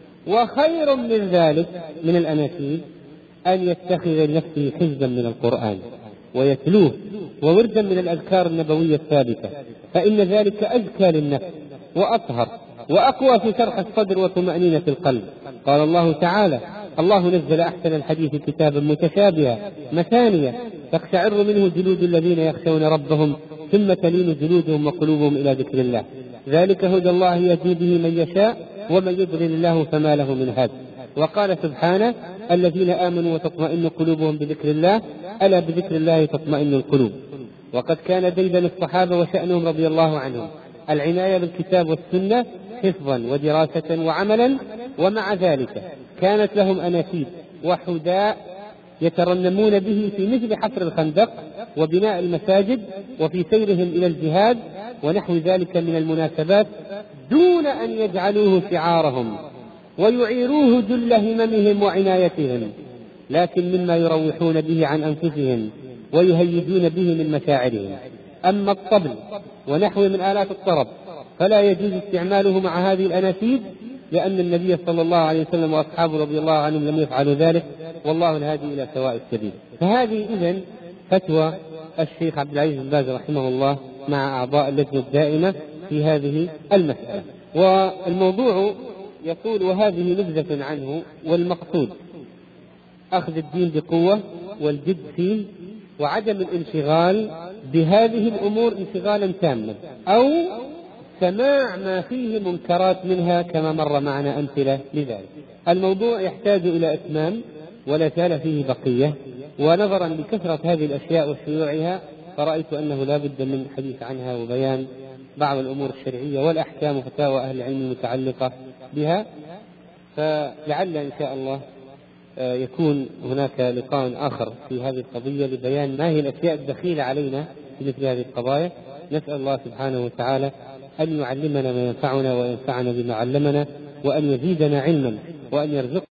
Speaker 1: وخير من ذلك من الأناشيد أن يتخذ لنفسه حزبا من القرآن ويتلوه ووردا من الأذكار النبوية الثابتة، فإن ذلك أزكى للنفس وأطهر وأقوى في شرح الصدر وطمأنينة القلب. قال الله تعالى الله نزل أحسن الحديث كتابا متشابها مثانية تقشعر منه جلود الذين يخشون ربهم ثم تلين جلودهم وقلوبهم إلى ذكر الله، ذلك هدى الله يهدي به من يشاء ومن يضلل الله فما له من هاد. وقال سبحانه الذين آمنوا وتطمئن قلوبهم بذكر الله ألا بذكر الله تطمئن القلوب. وقد كان ديدن الصحابة وشأنهم رضي الله عنهم العناية بالكتاب والسنة حفظا ودراسة وعملا، ومع ذلك كانت لهم أناشيد وحداء يترنمون به في مثل حفر الخندق وبناء المساجد وفي سيرهم إلى الجهاد ونحو ذلك من المناسبات، دون أن يجعلوه شعارهم ويعيروه جل هممهم وعنايتهم، لكن مما يروحون به عن أنفسهم ويهيجون به من مشاعرهم. أما الطبل ونحو من آلات الطرب فلا يجوز استعماله مع هذه الأناشيد، لأن النبي صلى الله عليه وسلم وأصحابه رضي الله عنهم لم يفعلوا ذلك، والله الهادي إلى سواء السبيل. فهذه إذن فتوى الشيخ عبد العزيز بن باز رحمه الله مع أعضاء اللجنة الدائمة في هذه المسألة. والموضوع يقول وهذه نبذة عنه، والمقصود أخذ الدين بقوة والجد فيه وعدم الانشغال بهذه الأمور انشغالا تاما، أو سماع ما فيه منكرات منها كما مر معنا أمثلة لذلك. الموضوع يحتاج إلى إتمام ولا زال فيه بقية، ونظرا لكثرة هذه الأشياء وشيوعها فرأيت أنه لا بد من الحديث عنها وبيان بعض الأمور الشرعية والأحكام وفتاوى أهل العلم المتعلقة بها. فلعل إن شاء الله يكون هناك لقاء آخر في هذه القضية لبيان ما هي الأشياء الدخيلة علينا في مثل هذه القضايا. نسأل الله سبحانه وتعالى أن يعلمنا ما ينفعنا وينفعنا بما علمنا، وأن يزيدنا علما، وأن يرزقنا